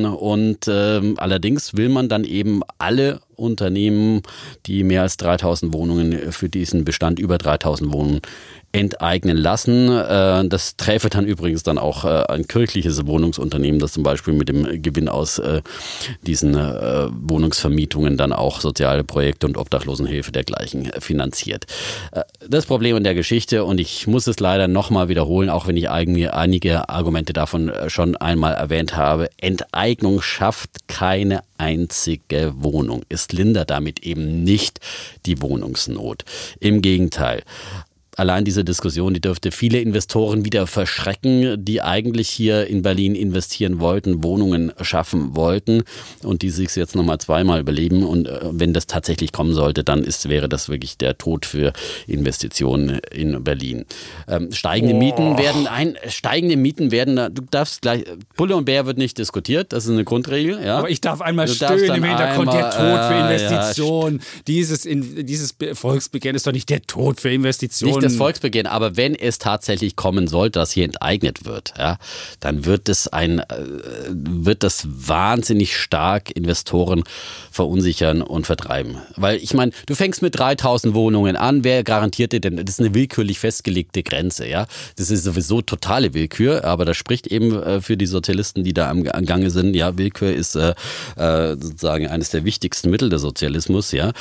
Allerdings will man dann eben alle Unternehmen, die mehr als 3.000 Wohnungen für diesen Bestand über 3.000 Wohnungen enteignen lassen. Das träfe dann übrigens dann auch ein kirchliches Wohnungsunternehmen, das zum Beispiel mit dem Gewinn aus diesen Wohnungsvermietungen dann auch soziale Projekte und Obdachlosenhilfe dergleichen finanziert. Das Problem in der Geschichte, und ich muss es leider nochmal wiederholen, auch wenn ich einige Argumente davon schon einmal erwähnt habe, Enteignung schafft keine einzige Wohnung. Es lindert damit eben nicht die Wohnungsnot. Im Gegenteil. Allein diese Diskussion, die dürfte viele Investoren wieder verschrecken, die eigentlich hier in Berlin investieren wollten, Wohnungen schaffen wollten und die sich jetzt nochmal zweimal überleben. Und wenn das tatsächlich kommen sollte, dann wäre das wirklich der Tod für Investitionen in Berlin. Steigende Mieten werden, du darfst gleich, Bulle und Bär wird nicht diskutiert, das ist eine Grundregel. Ja? Aber ich darf einmal stöhnen im Hintergrund, der Tod für Investitionen. Dieses Volksbegehren ist doch nicht der Tod für Investitionen. das Volksbegehren, aber wenn es tatsächlich kommen sollte, dass hier enteignet wird, ja, dann wird das wahnsinnig stark Investoren verunsichern und vertreiben. Weil ich meine, du fängst mit 3000 Wohnungen an, wer garantiert dir denn, das ist eine willkürlich festgelegte Grenze, ja. Das ist sowieso totale Willkür, aber das spricht eben für die Sozialisten, die da am Gange sind, ja, Willkür ist sozusagen eines der wichtigsten Mittel des Sozialismus, ja.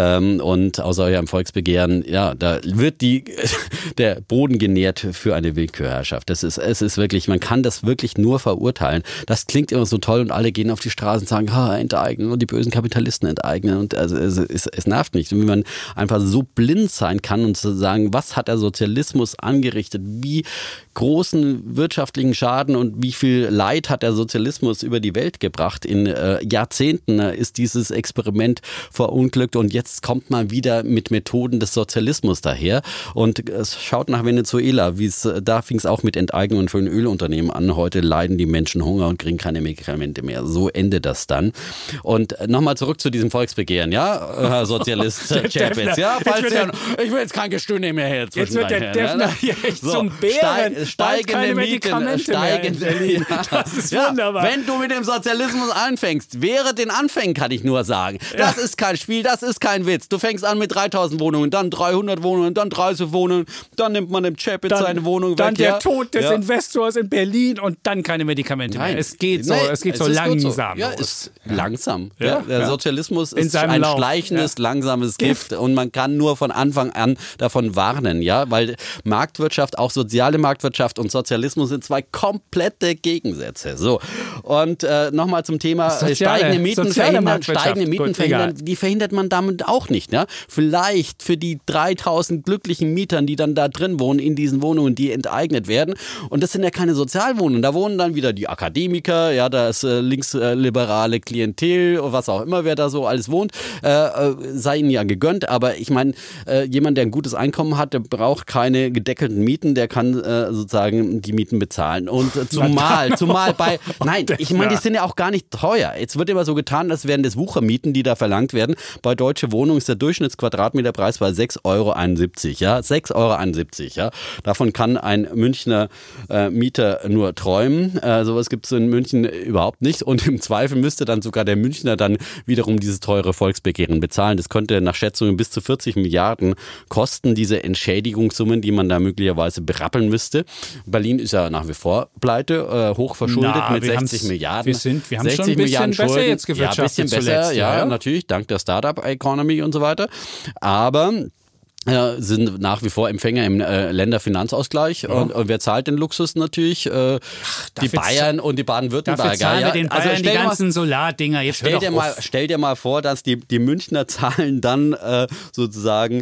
Und außer ja im Volksbegehren, ja, da wird der Boden genährt für eine Willkürherrschaft. Es ist wirklich, man kann das wirklich nur verurteilen. Das klingt immer so toll und alle gehen auf die Straße und sagen, enteignen und die bösen Kapitalisten enteignen und also es nervt nicht. Wie man einfach so blind sein kann und zu sagen, was hat der Sozialismus angerichtet, wie großen wirtschaftlichen Schaden und wie viel Leid hat der Sozialismus über die Welt gebracht. In Jahrzehnten ist dieses Experiment verunglückt und jetzt kommt man wieder mit Methoden des Sozialismus daher und es schaut nach Venezuela, da fing es auch mit Enteignungen von Ölunternehmen an. Heute leiden die Menschen Hunger und kriegen keine Medikamente mehr. So endet das dann. Und nochmal zurück zu diesem Volksbegehren, ja, Herr Sozialist Chapitz, ja, ich will jetzt kein Gestöhne mehr her. Jetzt wird der Defner hier echt zum Bären. Steigende Mieten, steigende. Das ist wunderbar. Wenn du mit dem Sozialismus anfängst, während den Anfängen kann ich nur sagen, das ist kein Spiel, das ist kein Witz. Du fängst an mit 3000 Wohnungen, dann 300 Wohnungen, dann 30 Wohnungen, dann nimmt man dem Chapitz seine Wohnung weg. Dann der Tod des Investors in Berlin und dann keine Medikamente mehr. Es geht so langsam. Ja, ist langsam. Der Sozialismus ist ein schleichendes, langsames Gift und man kann nur von Anfang an davon warnen, ja, weil Marktwirtschaft, auch soziale Marktwirtschaft und Sozialismus sind zwei komplette Gegensätze. So. Und nochmal zum Thema steigende Mieten verhindern, die verhindert man damit auch nicht. Ja? Vielleicht für die 3000 glücklichen Mietern, die dann da drin wohnen, in diesen Wohnungen, die enteignet werden. Und das sind ja keine Sozialwohnungen. Da wohnen dann wieder die Akademiker, ja, da ist linksliberale Klientel, was auch immer, wer da so alles wohnt, sei ihnen ja gegönnt. Aber ich meine, jemand, der ein gutes Einkommen hat, der braucht keine gedeckelten Mieten, der kann sozusagen die Mieten bezahlen. Und zumal ich meine, die sind ja auch gar nicht teuer. Jetzt wird immer so getan, als wären das Wuchermieten, die da verlangt werden. Bei Deutsche Wohnung ist der Durchschnittsquadratmeterpreis bei 6,71 €, ja, 6,71 €, ja. Davon kann ein Münchner Mieter nur träumen. Sowas gibt es in München überhaupt nicht und im Zweifel müsste dann sogar der Münchner dann wiederum dieses teure Volksbegehren bezahlen. Das könnte nach Schätzungen bis zu 40 Milliarden kosten, diese Entschädigungssummen, die man da möglicherweise berappeln müsste. Berlin ist ja nach wie vor pleite, hochverschuldet mit 60 Milliarden. Wir haben schon ein bisschen besser jetzt gewirtschaftet. Ja, ein bisschen besser, ja, natürlich, dank der Startup-Economy und so weiter. Aber sind nach wie vor Empfänger im Länderfinanzausgleich. Und wer zahlt den Luxus natürlich? Die Bayern und die Baden-Württemberger. Dafür zahlen wir den Bayern die ganzen Solardinger. Jetzt stell dir mal vor, dass die Münchner zahlen dann sozusagen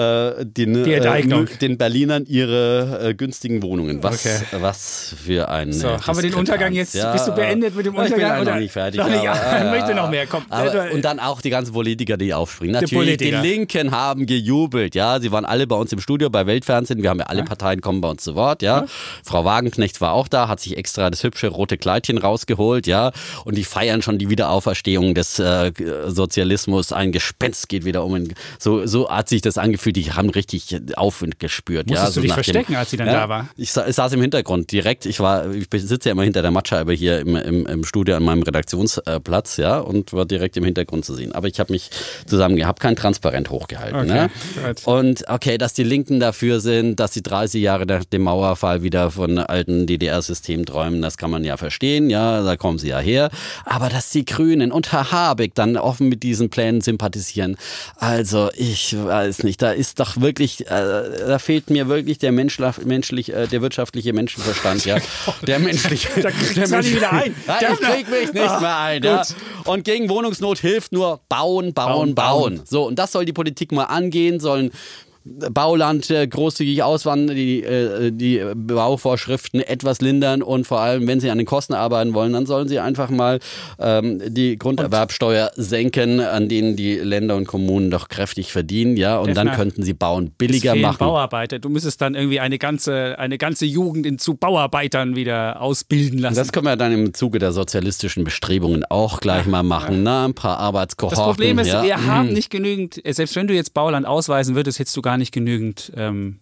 den Berlinern ihre günstigen Wohnungen. Was für ein haben wir den Untergang jetzt? Ja, bist du beendet mit dem Untergang? Ich bin noch nicht fertig. Ich möchte noch mehr. Komm, und dann auch die ganzen Politiker, die aufspringen. Natürlich, die Linken haben gejubelt. Ja, sie waren alle bei uns im Studio, bei Weltfernsehen. Wir haben ja alle Parteien kommen bei uns zu Wort, ja. Frau Wagenknecht war auch da, hat sich extra das hübsche rote Kleidchen rausgeholt, ja. Und die feiern schon die Wiederauferstehung des Sozialismus. Ein Gespenst geht wieder um. So hat sich das angefühlt. Die haben richtig Aufwind gespürt. Musstest du dich verstecken, als sie dann da war? Ich saß im Hintergrund direkt. Ich sitze ja immer hinter der Mattscheibe hier im Studio an meinem Redaktionsplatz, ja, und war direkt im Hintergrund zu sehen. Aber ich habe mich habe kein Transparent hochgehalten. Okay. Ne? Und dass die Linken dafür sind, dass die 30 Jahre nach dem Mauerfall wieder von alten DDR-Systemen träumen, das kann man ja verstehen, ja, da kommen sie ja her. Aber dass die Grünen und Herr Habeck dann offen mit diesen Plänen sympathisieren, also ich weiß nicht, da ist doch wirklich, da fehlt mir wirklich der wirtschaftliche Menschenverstand, ja. Der menschliche. Da kriegst du wieder ein. Ich krieg mich nicht mehr ein, ja. Und gegen Wohnungsnot hilft nur bauen. So, und das soll die Politik mal angehen, sollen Bauland großzügig auswandern, die Bauvorschriften etwas lindern und vor allem, wenn sie an den Kosten arbeiten wollen, dann sollen sie einfach mal die Grunderwerbsteuer senken, an denen die Länder und Kommunen doch kräftig verdienen, ja, und dann könnten sie Bauen billiger machen. Bauarbeiter, du müsstest dann irgendwie eine ganze Jugend zu Bauarbeitern wieder ausbilden lassen. Das können wir dann im Zuge der sozialistischen Bestrebungen auch gleich mal machen, ne? Ein paar Arbeitskohorten. Das Problem ist, wir haben nicht genügend, selbst wenn du jetzt Bauland ausweisen würdest, hättest du gar nicht genügend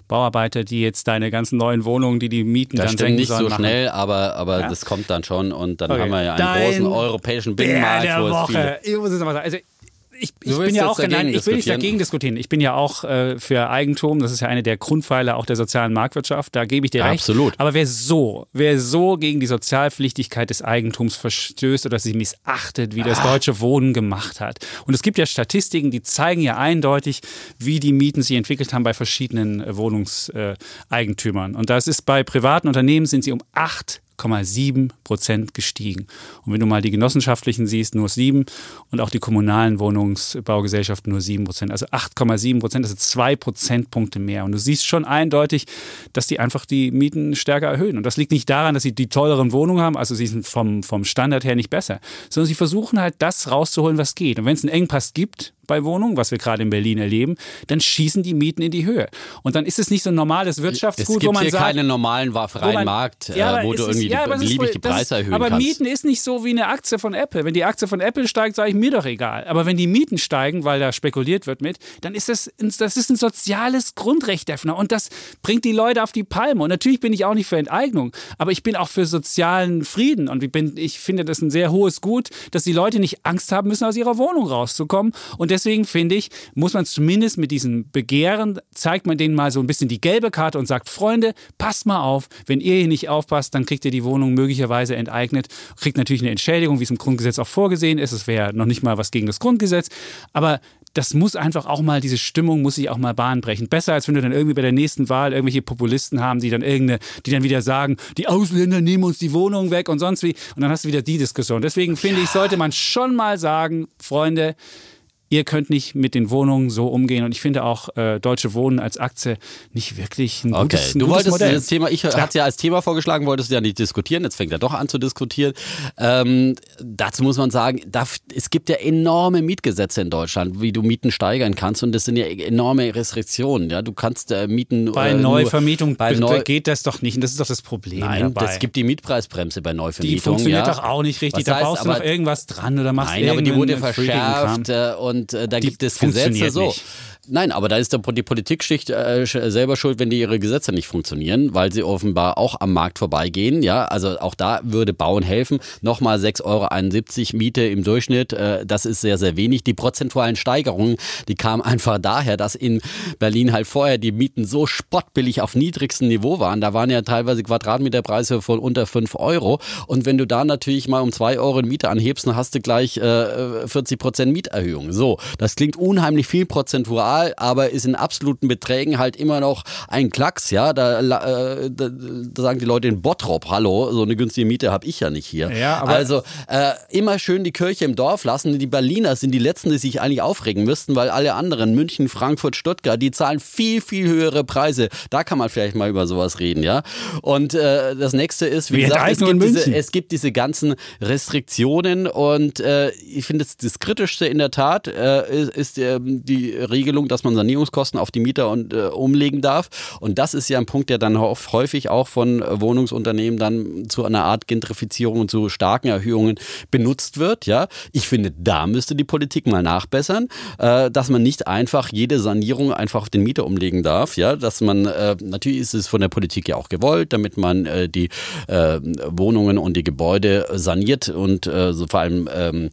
Bauarbeiter, die jetzt deine ganzen neuen Wohnungen, die Mieten das dann stimmt senken nicht sollen, so machen. schnell, aber das kommt dann schon und dann haben wir ja einen großen europäischen Bär Binnenmarkt, der wo es Woche. viele... Ich muss es mal sagen. Also ich willst bin ja jetzt auch genannt, dagegen ich will nicht diskutieren? dagegen diskutieren. Ich bin ja auch für Eigentum. Das ist ja eine der Grundpfeiler auch der sozialen Marktwirtschaft. Da gebe ich dir recht. Absolut. Aber wer so gegen die Sozialpflichtigkeit des Eigentums verstößt oder sie missachtet, wie das deutsche Wohnen gemacht hat. Und es gibt ja Statistiken, die zeigen ja eindeutig, wie die Mieten sich entwickelt haben bei verschiedenen Wohnungseigentümern. Und das ist bei privaten Unternehmen sind sie um 8,7% gestiegen. Und wenn du mal die genossenschaftlichen siehst, nur 7 und auch die kommunalen Wohnungsbaugesellschaften nur 7%. Also 8,7%, das sind 2 Prozentpunkte mehr. Und du siehst schon eindeutig, dass die einfach die Mieten stärker erhöhen. Und das liegt nicht daran, dass sie die tolleren Wohnungen haben, also sie sind vom Standard her nicht besser, sondern sie versuchen halt das rauszuholen, was geht. Und wenn es einen Engpass gibt bei Wohnungen, was wir gerade in Berlin erleben, dann schießen die Mieten in die Höhe. Und dann ist es nicht so ein normales Wirtschaftsgut, wo man sagt... Es gibt hier keinen normalen freien Markt, wo du irgendwie beliebig die Preise erhöhen kannst. Aber Mieten ist nicht so wie eine Aktie von Apple. Wenn die Aktie von Apple steigt, sage ich mir doch egal. Aber wenn die Mieten steigen, weil da spekuliert wird mit, dann ist das ist ein soziales Grundrecht, Defner. Und das bringt die Leute auf die Palme. Und natürlich bin ich auch nicht für Enteignung, aber ich bin auch für sozialen Frieden. Und ich finde das ein sehr hohes Gut, dass die Leute nicht Angst haben müssen, aus ihrer Wohnung rauszukommen. Und deswegen finde ich, muss man zumindest mit diesem Begehren, zeigt man denen mal so ein bisschen die gelbe Karte und sagt, Freunde, passt mal auf, wenn ihr hier nicht aufpasst, dann kriegt ihr die Wohnung möglicherweise enteignet, kriegt natürlich eine Entschädigung, wie es im Grundgesetz auch vorgesehen ist. Es wäre noch nicht mal was gegen das Grundgesetz, aber das muss einfach auch mal, diese Stimmung muss sich auch mal Bahn brechen. Besser, als wenn du dann irgendwie bei der nächsten Wahl irgendwelche Populisten haben, die dann wieder sagen, die Ausländer nehmen uns die Wohnung weg und sonst wie. Und dann hast du wieder die Diskussion. Deswegen finde ich, sollte man schon mal sagen, Freunde, ihr könnt nicht mit den Wohnungen so umgehen. Und ich finde auch Deutsche Wohnen als Aktie nicht wirklich ein gutes Modell. Du wolltest das Thema, ich hatte es ja als Thema vorgeschlagen, wolltest du ja nicht diskutieren. Jetzt fängt er doch an zu diskutieren. Dazu muss man sagen, es gibt ja enorme Mietgesetze in Deutschland, wie du Mieten steigern kannst. Und das sind ja enorme Restriktionen. Ja? Du kannst Mieten... Bei Neuvermietung geht das doch nicht. Und das ist doch das Problem dabei. Es gibt die Mietpreisbremse bei Neuvermietung. Die funktioniert doch auch nicht richtig. Da baust du noch irgendwas dran oder machst aber die wurde verschärft und da gibt es Gesetze so. Nicht. Nein, aber da ist die Politikschicht selber schuld, wenn die ihre Gesetze nicht funktionieren, weil sie offenbar auch am Markt vorbeigehen. Ja, also auch da würde Bauen helfen. Nochmal 6,71 € Miete im Durchschnitt. Das ist sehr, sehr wenig. Die prozentualen Steigerungen, die kamen einfach daher, dass in Berlin halt vorher die Mieten so spottbillig auf niedrigstem Niveau waren. Da waren ja teilweise Quadratmeterpreise von unter 5 €. Und wenn du da natürlich mal um 2 € Miete anhebst, dann hast du gleich 40% Mieterhöhung. So, das klingt unheimlich viel prozentual, aber ist in absoluten Beträgen halt immer noch ein Klacks, ja, da sagen die Leute in Bottrop, hallo, so eine günstige Miete habe ich ja nicht hier. Ja, aber also immer schön die Kirche im Dorf lassen. Die Berliner sind die Letzten, die sich eigentlich aufregen müssten, weil alle anderen, München, Frankfurt, Stuttgart, die zahlen viel, viel höhere Preise. Da kann man vielleicht mal über sowas reden, ja. Und das nächste ist, wie gesagt, es gibt diese ganzen Restriktionen und ich finde, das Kritischste in der Tat ist die Regelung, dass man Sanierungskosten auf die Mieter umlegen darf. Und das ist ja ein Punkt, der dann häufig auch von Wohnungsunternehmen dann zu einer Art Gentrifizierung und zu starken Erhöhungen benutzt wird. Ja, ich finde, da müsste die Politik mal nachbessern, dass man nicht einfach jede Sanierung einfach auf den Mieter umlegen darf. Ja, dass man, natürlich ist es von der Politik ja auch gewollt, damit man die Wohnungen und die Gebäude saniert und so vor allem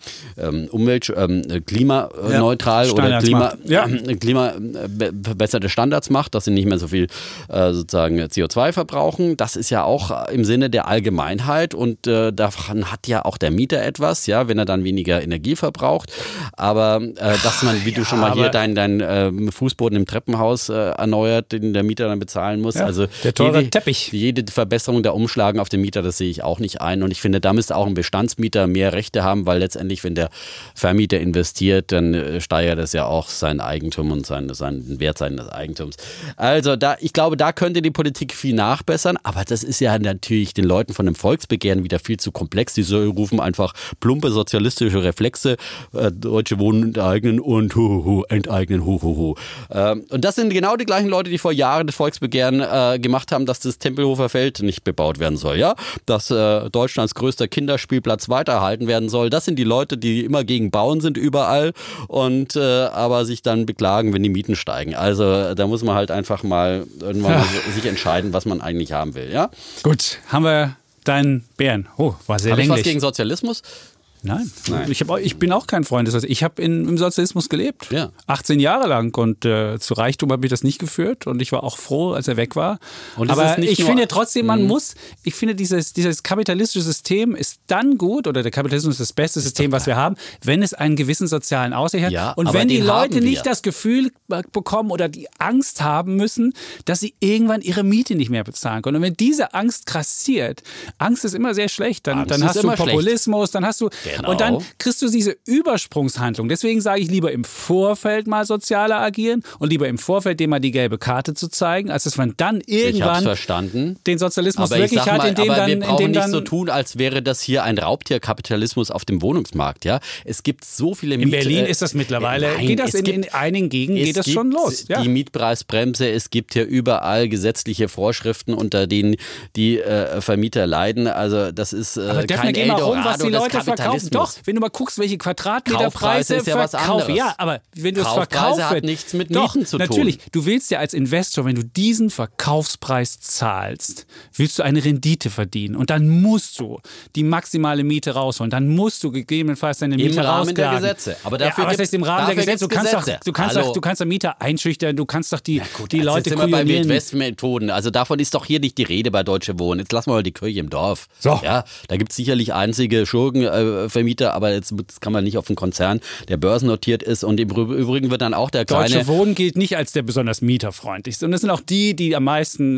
klimaneutral oder klimabesserte Standards macht, dass sie nicht mehr so viel sozusagen CO2 verbrauchen. Das ist ja auch im Sinne der Allgemeinheit und davon hat ja auch der Mieter etwas, ja, wenn er dann weniger Energie verbraucht. Aber dass man, wie du schon mal hier deinen Fußboden im Treppenhaus erneuert, den der Mieter dann bezahlen muss. Ja, also der teure Teppich. Jede Verbesserung der Umschlagen auf den Mieter, das sehe ich auch nicht ein. Und ich finde, da müsste auch ein Bestandsmieter mehr Rechte haben, weil letztendlich, wenn der Vermieter investiert, dann steigert das ja auch sein Eigentum und seinen Wert seines Eigentums. Also ich glaube, da könnte die Politik viel nachbessern, aber das ist ja natürlich den Leuten von dem Volksbegehren wieder viel zu komplex. Die rufen einfach plumpe sozialistische Reflexe, Deutsche Wohnen enteignen und enteignen, Und das sind genau die gleichen Leute, die vor Jahren das Volksbegehren gemacht haben, dass das Tempelhofer Feld nicht bebaut werden soll, ja? Dass Deutschlands größter Kinderspielplatz weiterhalten werden soll. Das sind die Leute, die immer gegen Bauen sind überall und aber sich dann beklagen, tragen, wenn die Mieten steigen. Also da muss man halt einfach mal irgendwann mal sich entscheiden, was man eigentlich haben will. Ja? Gut, haben wir deinen Bären. Oh, war sehr Habe ich länglich. was gegen Sozialismus? Nein. Ich bin auch kein Freund des Sozialismus. Ich habe im Sozialismus gelebt. Ja. 18 Jahre lang und zu Reichtum habe ich das nicht geführt und ich war auch froh, als er weg war. Und aber ich finde trotzdem, ich finde dieses kapitalistische System ist dann gut oder der Kapitalismus ist das beste System, was wir haben, wenn es einen gewissen sozialen Ausgleich hat. Ja, und wenn die Leute nicht das Gefühl bekommen oder die Angst haben müssen, dass sie irgendwann ihre Miete nicht mehr bezahlen können. Und wenn diese Angst grassiert, Angst ist immer sehr schlecht, dann hast du Populismus, dann hast du Genau. und dann kriegst du diese Übersprungshandlung. Deswegen sage ich lieber im Vorfeld mal sozialer agieren und lieber im Vorfeld dem mal die gelbe Karte zu zeigen, als dass man dann irgendwann den Sozialismus aber wirklich hat, wir brauchen nicht so tun, als wäre das hier ein Raubtierkapitalismus auf dem Wohnungsmarkt. Ja? Es gibt so viele In Berlin ist das mittlerweile, geht das in einigen Gegenden geht das schon los. Ja. Die Mietpreisbremse, es gibt hier überall gesetzliche Vorschriften, unter denen die Vermieter leiden. Also das ist kein Eldorado des Kapitalismus. Doch, wenn du mal guckst, welche Quadratmeterpreise ist ja was anderes. Ja, aber wenn du es Kaufpreise hat nichts mit Mieten zu tun. Natürlich, du willst ja als Investor, wenn du diesen Verkaufspreis zahlst, willst du eine Rendite verdienen und dann musst du die maximale Miete rausholen. Dann musst du gegebenenfalls deine Miete rausklagen. Im Rahmen der Gesetze. Aber dafür was heißt im Rahmen der Gesetze? Du kannst doch Mieter einschüchtern, du kannst doch die Leute immer bei Wildwest-Methoden. Also davon ist doch hier nicht die Rede bei Deutsche Wohnen. Jetzt lassen wir mal die Kirche im Dorf. So. Ja, da gibt es sicherlich einzige Schurkenvermieter, aber jetzt kann man nicht auf einen Konzern, der börsennotiert ist. Und im Übrigen wird dann auch der kleine... Deutsche Wohnen gilt nicht als der besonders mieterfreundlichste. Und das sind auch die am meisten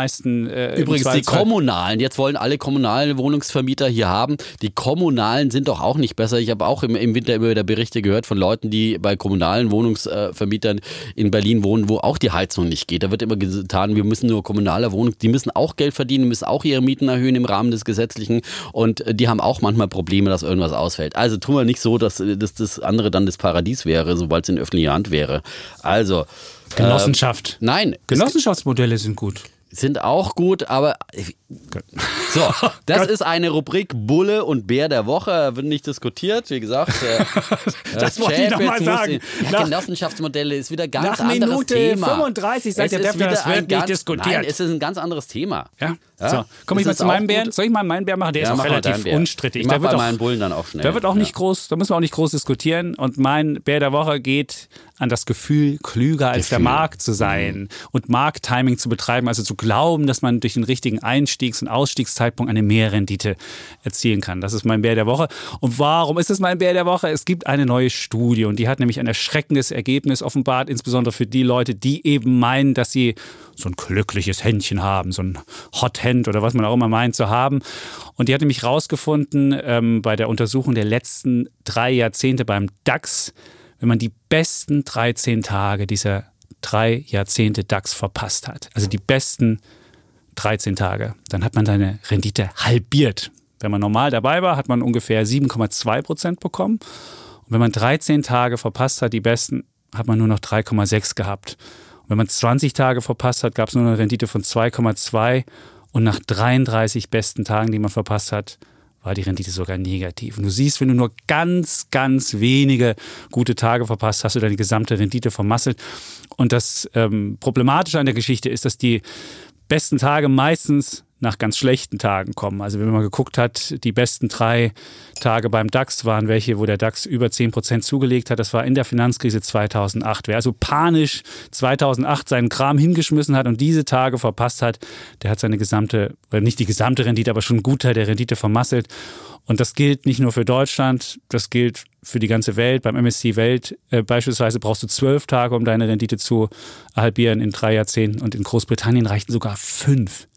Übrigens die Kommunalen, jetzt wollen alle kommunalen Wohnungsvermieter hier haben. Die Kommunalen sind doch auch nicht besser. Ich habe auch im Winter immer wieder Berichte gehört von Leuten, die bei kommunalen Wohnungsvermietern in Berlin wohnen, wo auch die Heizung nicht geht. Da wird immer getan, wir müssen nur kommunale Wohnungen, die müssen auch Geld verdienen, müssen auch ihre Mieten erhöhen im Rahmen des Gesetzlichen und die haben auch manchmal Probleme, dass irgendwas ausfällt. Also tun wir nicht so, dass das andere dann das Paradies wäre, sobald es in öffentlicher Hand wäre. Also Genossenschaft. Nein. Genossenschaftsmodelle sind gut. Sind auch gut, aber so, das ist eine Rubrik Bulle und Bär der Woche, wird nicht diskutiert, wie gesagt. Das wollte ich nochmal sagen. Genossenschaftsmodelle ist wieder ganz nach anderes Thema. Nach Minute 35 sagt der Defner, das wird nicht diskutiert. Nein, es ist ein ganz anderes Thema. Ja? So, komme ich mal zu meinem Bären. Soll ich mal meinen Bär machen? Der ist auch relativ unstrittig. Ich mach bei meinen Bullen dann auch schnell. Da wird auch nicht groß, da müssen wir auch nicht groß diskutieren. Und mein Bär der Woche geht an das Gefühl, klüger als der Markt zu sein und Markttiming zu betreiben, also zu glauben, dass man durch den richtigen Einstiegs- und Ausstiegszeitpunkt eine Mehrrendite erzielen kann. Das ist mein Bär der Woche. Und warum ist es mein Bär der Woche? Es gibt eine neue Studie und die hat nämlich ein erschreckendes Ergebnis offenbart, insbesondere für die Leute, die eben meinen, dass sie so ein glückliches Händchen haben, so ein Hot Hand oder was man auch immer meint zu haben. Und die hat nämlich rausgefunden, bei der Untersuchung der letzten 3 Jahrzehnte beim DAX, wenn man die besten 13 Tage dieser 3 Jahrzehnte DAX verpasst hat, also die besten 13 Tage, dann hat man seine Rendite halbiert. Wenn man normal dabei war, hat man ungefähr 7,2% bekommen. Und wenn man 13 Tage verpasst hat, die besten, hat man nur noch 3,6 gehabt. Und wenn man 20 Tage verpasst hat, gab es nur eine Rendite von 2,2. Und nach 33 besten Tagen, die man verpasst hat, war die Rendite sogar negativ. Und du siehst, wenn du nur ganz, ganz wenige gute Tage verpasst, hast du deine gesamte Rendite vermasselt. Und das Problematische an der Geschichte ist, dass die besten Tage meistens nach ganz schlechten Tagen kommen. Also wenn man geguckt hat, die besten 3 Tage beim DAX waren welche, wo der DAX über 10% zugelegt hat. Das war in der Finanzkrise 2008. Wer also panisch 2008 seinen Kram hingeschmissen hat und diese Tage verpasst hat, der hat seine gesamte, nicht die gesamte Rendite, aber schon einen Gutteil der Rendite vermasselt. Und das gilt nicht nur für Deutschland, das gilt für die ganze Welt. Beim MSCI Welt beispielsweise brauchst du 12 Tage, um deine Rendite zu halbieren in 3 Jahrzehnten. Und in Großbritannien reichten sogar 5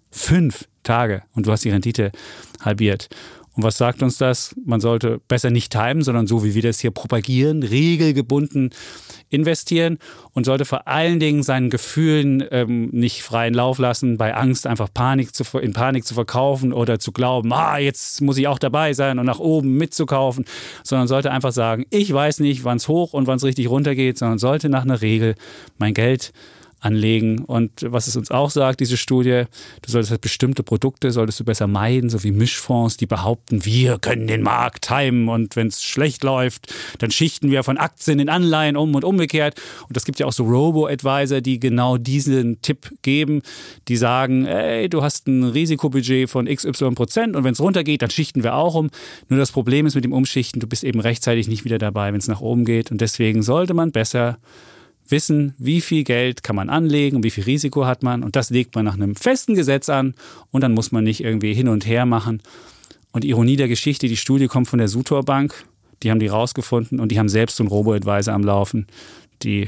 Tage und du hast die Rendite halbiert. Und was sagt uns das? Man sollte besser nicht timen, sondern so wie wir das hier propagieren, regelgebunden investieren und sollte vor allen Dingen seinen Gefühlen nicht freien Lauf lassen, bei Angst einfach in Panik zu verkaufen oder zu glauben, jetzt muss ich auch dabei sein und nach oben mitzukaufen, sondern sollte einfach sagen, ich weiß nicht, wann es hoch und wann es richtig runter geht, sondern sollte nach einer Regel mein Geld anlegen. Und was es uns auch sagt, diese Studie, du solltest halt bestimmte Produkte solltest du besser meiden, so wie Mischfonds, die behaupten, wir können den Markt timen und wenn es schlecht läuft, dann schichten wir von Aktien in Anleihen um und umgekehrt. Und es gibt ja auch so Robo-Advisor, die genau diesen Tipp geben, die sagen, ey, du hast ein Risikobudget von XY% und wenn es runtergeht, dann schichten wir auch um. Nur das Problem ist mit dem Umschichten, du bist eben rechtzeitig nicht wieder dabei, wenn es nach oben geht. Und deswegen sollte man besser wissen, wie viel Geld kann man anlegen und wie viel Risiko hat man. Und das legt man nach einem festen Gesetz an und dann muss man nicht irgendwie hin und her machen. Und Ironie der Geschichte, die Studie kommt von der Sutor Bank. Die haben die rausgefunden und die haben selbst so einen Robo-Advisor am Laufen, die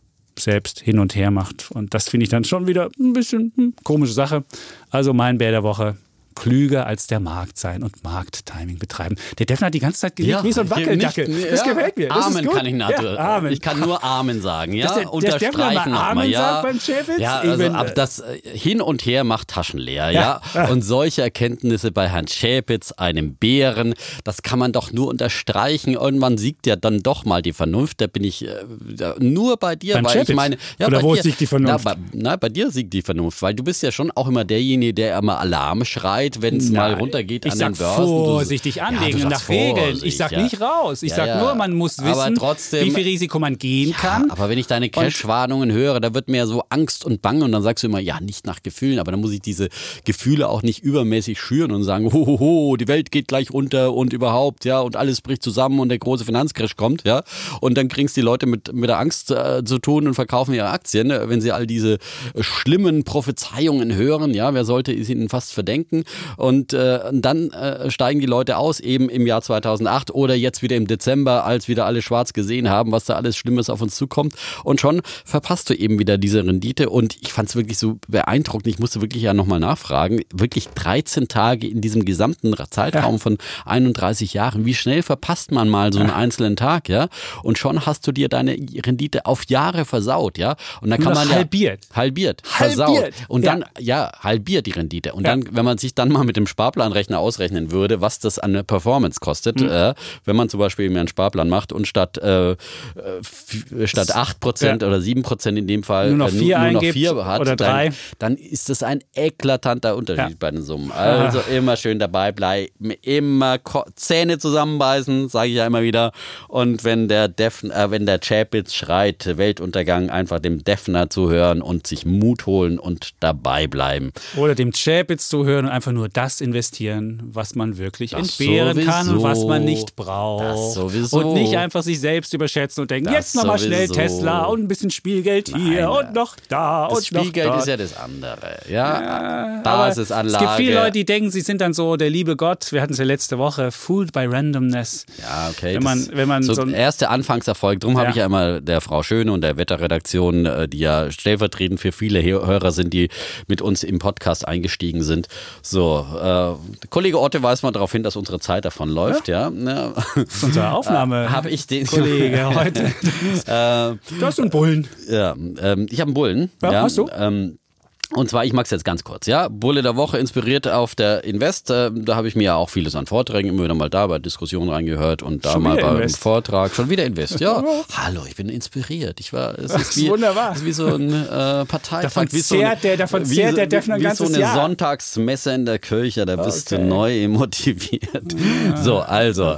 selbst hin und her macht. Und das finde ich dann schon wieder ein bisschen komische Sache. Also mein Bär der Woche: klüger als der Markt sein und Markttiming betreiben. Der Defner hat die ganze Zeit gelebt wie so ein Wackeldackel. Das gefällt mir. Das Amen ist gut. kann ich natürlich. Ja, Amen. Ich kann nur Amen sagen. Ja? Der Unterstreichen nochmal. Amen Ja, sagt beim Chefitz? ja, also ab das Hin und Her macht Taschen leer. Ja? Und solche Erkenntnisse bei Herrn Schäpitz, einem Bären, das kann man doch nur unterstreichen. Irgendwann siegt ja dann doch mal die Vernunft. Da bin ich nur bei dir. Beim weil Schäpitz? ich meine, ja, oder bei wo dir, siegt die Vernunft? Bei dir siegt die Vernunft, weil du bist ja schon auch immer derjenige, der immer Alarm schreit, wenn es mal runtergeht an den Börsen. Vorsichtig anlegen nach Regeln. Ich sag nicht raus. Ich sag nur, man muss wissen, trotzdem, wie viel Risiko man gehen kann. Aber wenn ich deine Cash-Warnungen höre, da wird mir so Angst und Bang und dann sagst du immer, ja, nicht nach Gefühlen, aber dann muss ich diese Gefühle auch nicht übermäßig schüren und sagen, hohoho, die Welt geht gleich unter und überhaupt, ja, und alles bricht zusammen und der große Finanzcrash kommt, ja, und dann kriegen es die Leute mit der Angst zu tun und verkaufen ihre Aktien, wenn sie all diese schlimmen Prophezeiungen hören, ja, wer sollte es ihnen fast verdenken und dann steigen die Leute aus, eben im Jahr 2008 oder jetzt wieder im Dezember, als wieder alle schwarz gesehen haben, was da alles Schlimmes auf uns zukommt. Und schon verpasst du eben wieder diese Rendite. Und ich fand es wirklich so beeindruckend. Ich musste wirklich ja nochmal nachfragen. Wirklich 13 Tage in diesem gesamten Zeitraum von 31 Jahren. Wie schnell verpasst man mal so einen einzelnen Tag, ja? Und schon hast du dir deine Rendite auf Jahre versaut, ja? Und dann kann man halbiert, versaut. Und dann, halbiert die Rendite. Und dann, wenn man sich dann mal mit dem Sparplanrechner ausrechnen würde, was das an Performance kostet, wenn man zum Beispiel einen Sparplan macht und statt 8% oder 7% in dem Fall nur noch 4 hat, oder 3, dann ist das ein eklatanter Unterschied bei den Summen. Also immer schön dabei bleiben, immer Zähne zusammenbeißen, sage ich ja immer wieder. Und wenn der Chapitz schreit, Weltuntergang, einfach dem Defner zuhören und sich Mut holen und dabei bleiben. Oder dem Chapitz zuhören und einfach nur das investieren, was man wirklich entbehren kann und was man nicht braucht. Das sowieso. Und nicht einfach sich selbst überschätzen und denken, jetzt nochmal schnell Tesla und ein bisschen Spielgeld hier und noch da und noch da. Das Spielgeld ist ja das andere. Ja, Basisanlage. Es gibt viele Leute, die denken, sie sind dann so der liebe Gott. Wir hatten es ja letzte Woche, fooled by randomness. Ja, okay. Wenn man so ein erster Anfangserfolg. Darum habe ich ja immer der Frau Schöne und der Wetterredaktion, die ja stellvertretend für viele Hörer sind, die mit uns im Podcast eingestiegen sind. So, Kollege Otte weist mal darauf hin, dass unsere Zeit davon läuft. Ja. Das ist unsere Aufnahme. Habe ich den Kollege heute. Du hast einen Bullen. Ja, ich habe einen Bullen. Ja, hast du? Und zwar, ich mag es jetzt ganz kurz, ja. Bulle der Woche inspiriert auf der Invest. Da habe ich mir ja auch vieles an Vorträgen immer wieder mal da bei Diskussionen reingehört und da mal beim Vortrag. Schon wieder Invest, ja. Hallo, ich bin inspiriert. Es ist wunderbar. Es ist wie so ein Parteitag. Davon zehrt der Defner ein ganzes Jahr. Wie so eine Sonntagsmesse in der Kirche, da bist du neu motiviert. So, also,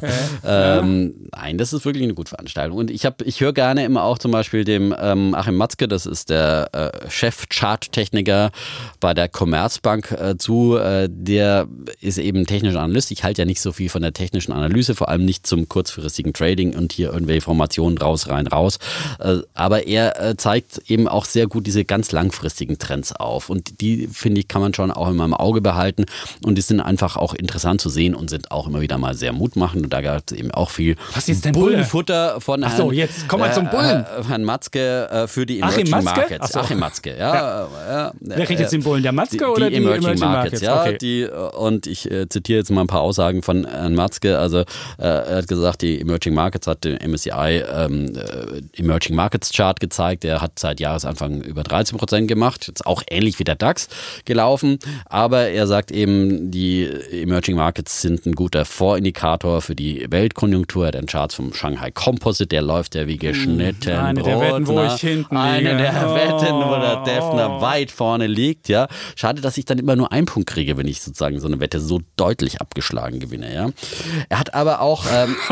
nein, das ist wirklich eine gute Veranstaltung. Und ich höre gerne immer auch zum Beispiel dem Achim Matzke, das ist der Chef-Chart-Techniker bei der Commerzbank zu. Der ist eben technischer Analyst. Ich halte ja nicht so viel von der technischen Analyse, vor allem nicht zum kurzfristigen Trading und hier irgendwelche Informationen raus, rein, raus. Aber er zeigt eben auch sehr gut diese ganz langfristigen Trends auf. Und die, finde ich, kann man schon auch immer im Auge behalten. Und die sind einfach auch interessant zu sehen und sind auch immer wieder mal sehr mutmachend. Und da gab es eben auch viel Bullenfutter von Herrn, jetzt kommen wir zum Bullen. Herrn Matzke für die Emerging Markets. Achim Matzke, ja. Wer kriegt jetzt den Bullen? Der Matzke oder die Emerging Markets? Ja, okay. Und ich zitiere jetzt mal ein paar Aussagen von Herrn Matzke. Also er hat gesagt, die Emerging Markets hat den MSCI Emerging Markets Chart gezeigt. Der hat seit Jahresanfang über 13% gemacht. Jetzt auch ähnlich wie der DAX gelaufen. Aber er sagt eben, die Emerging Markets sind ein guter Vorindikator für die Weltkonjunktur. Er hat den Charts vom Shanghai Composite, der läuft ja wie geschnitten. Eine der Wetten, wo ich hinten liege. Eine der Wetten, wo der Defner weit vorne liegt. Ja. Schade, dass ich dann immer nur einen Punkt kriege, wenn ich sozusagen so eine Wette so deutlich abgeschlagen gewinne. Ja. Er hat aber auch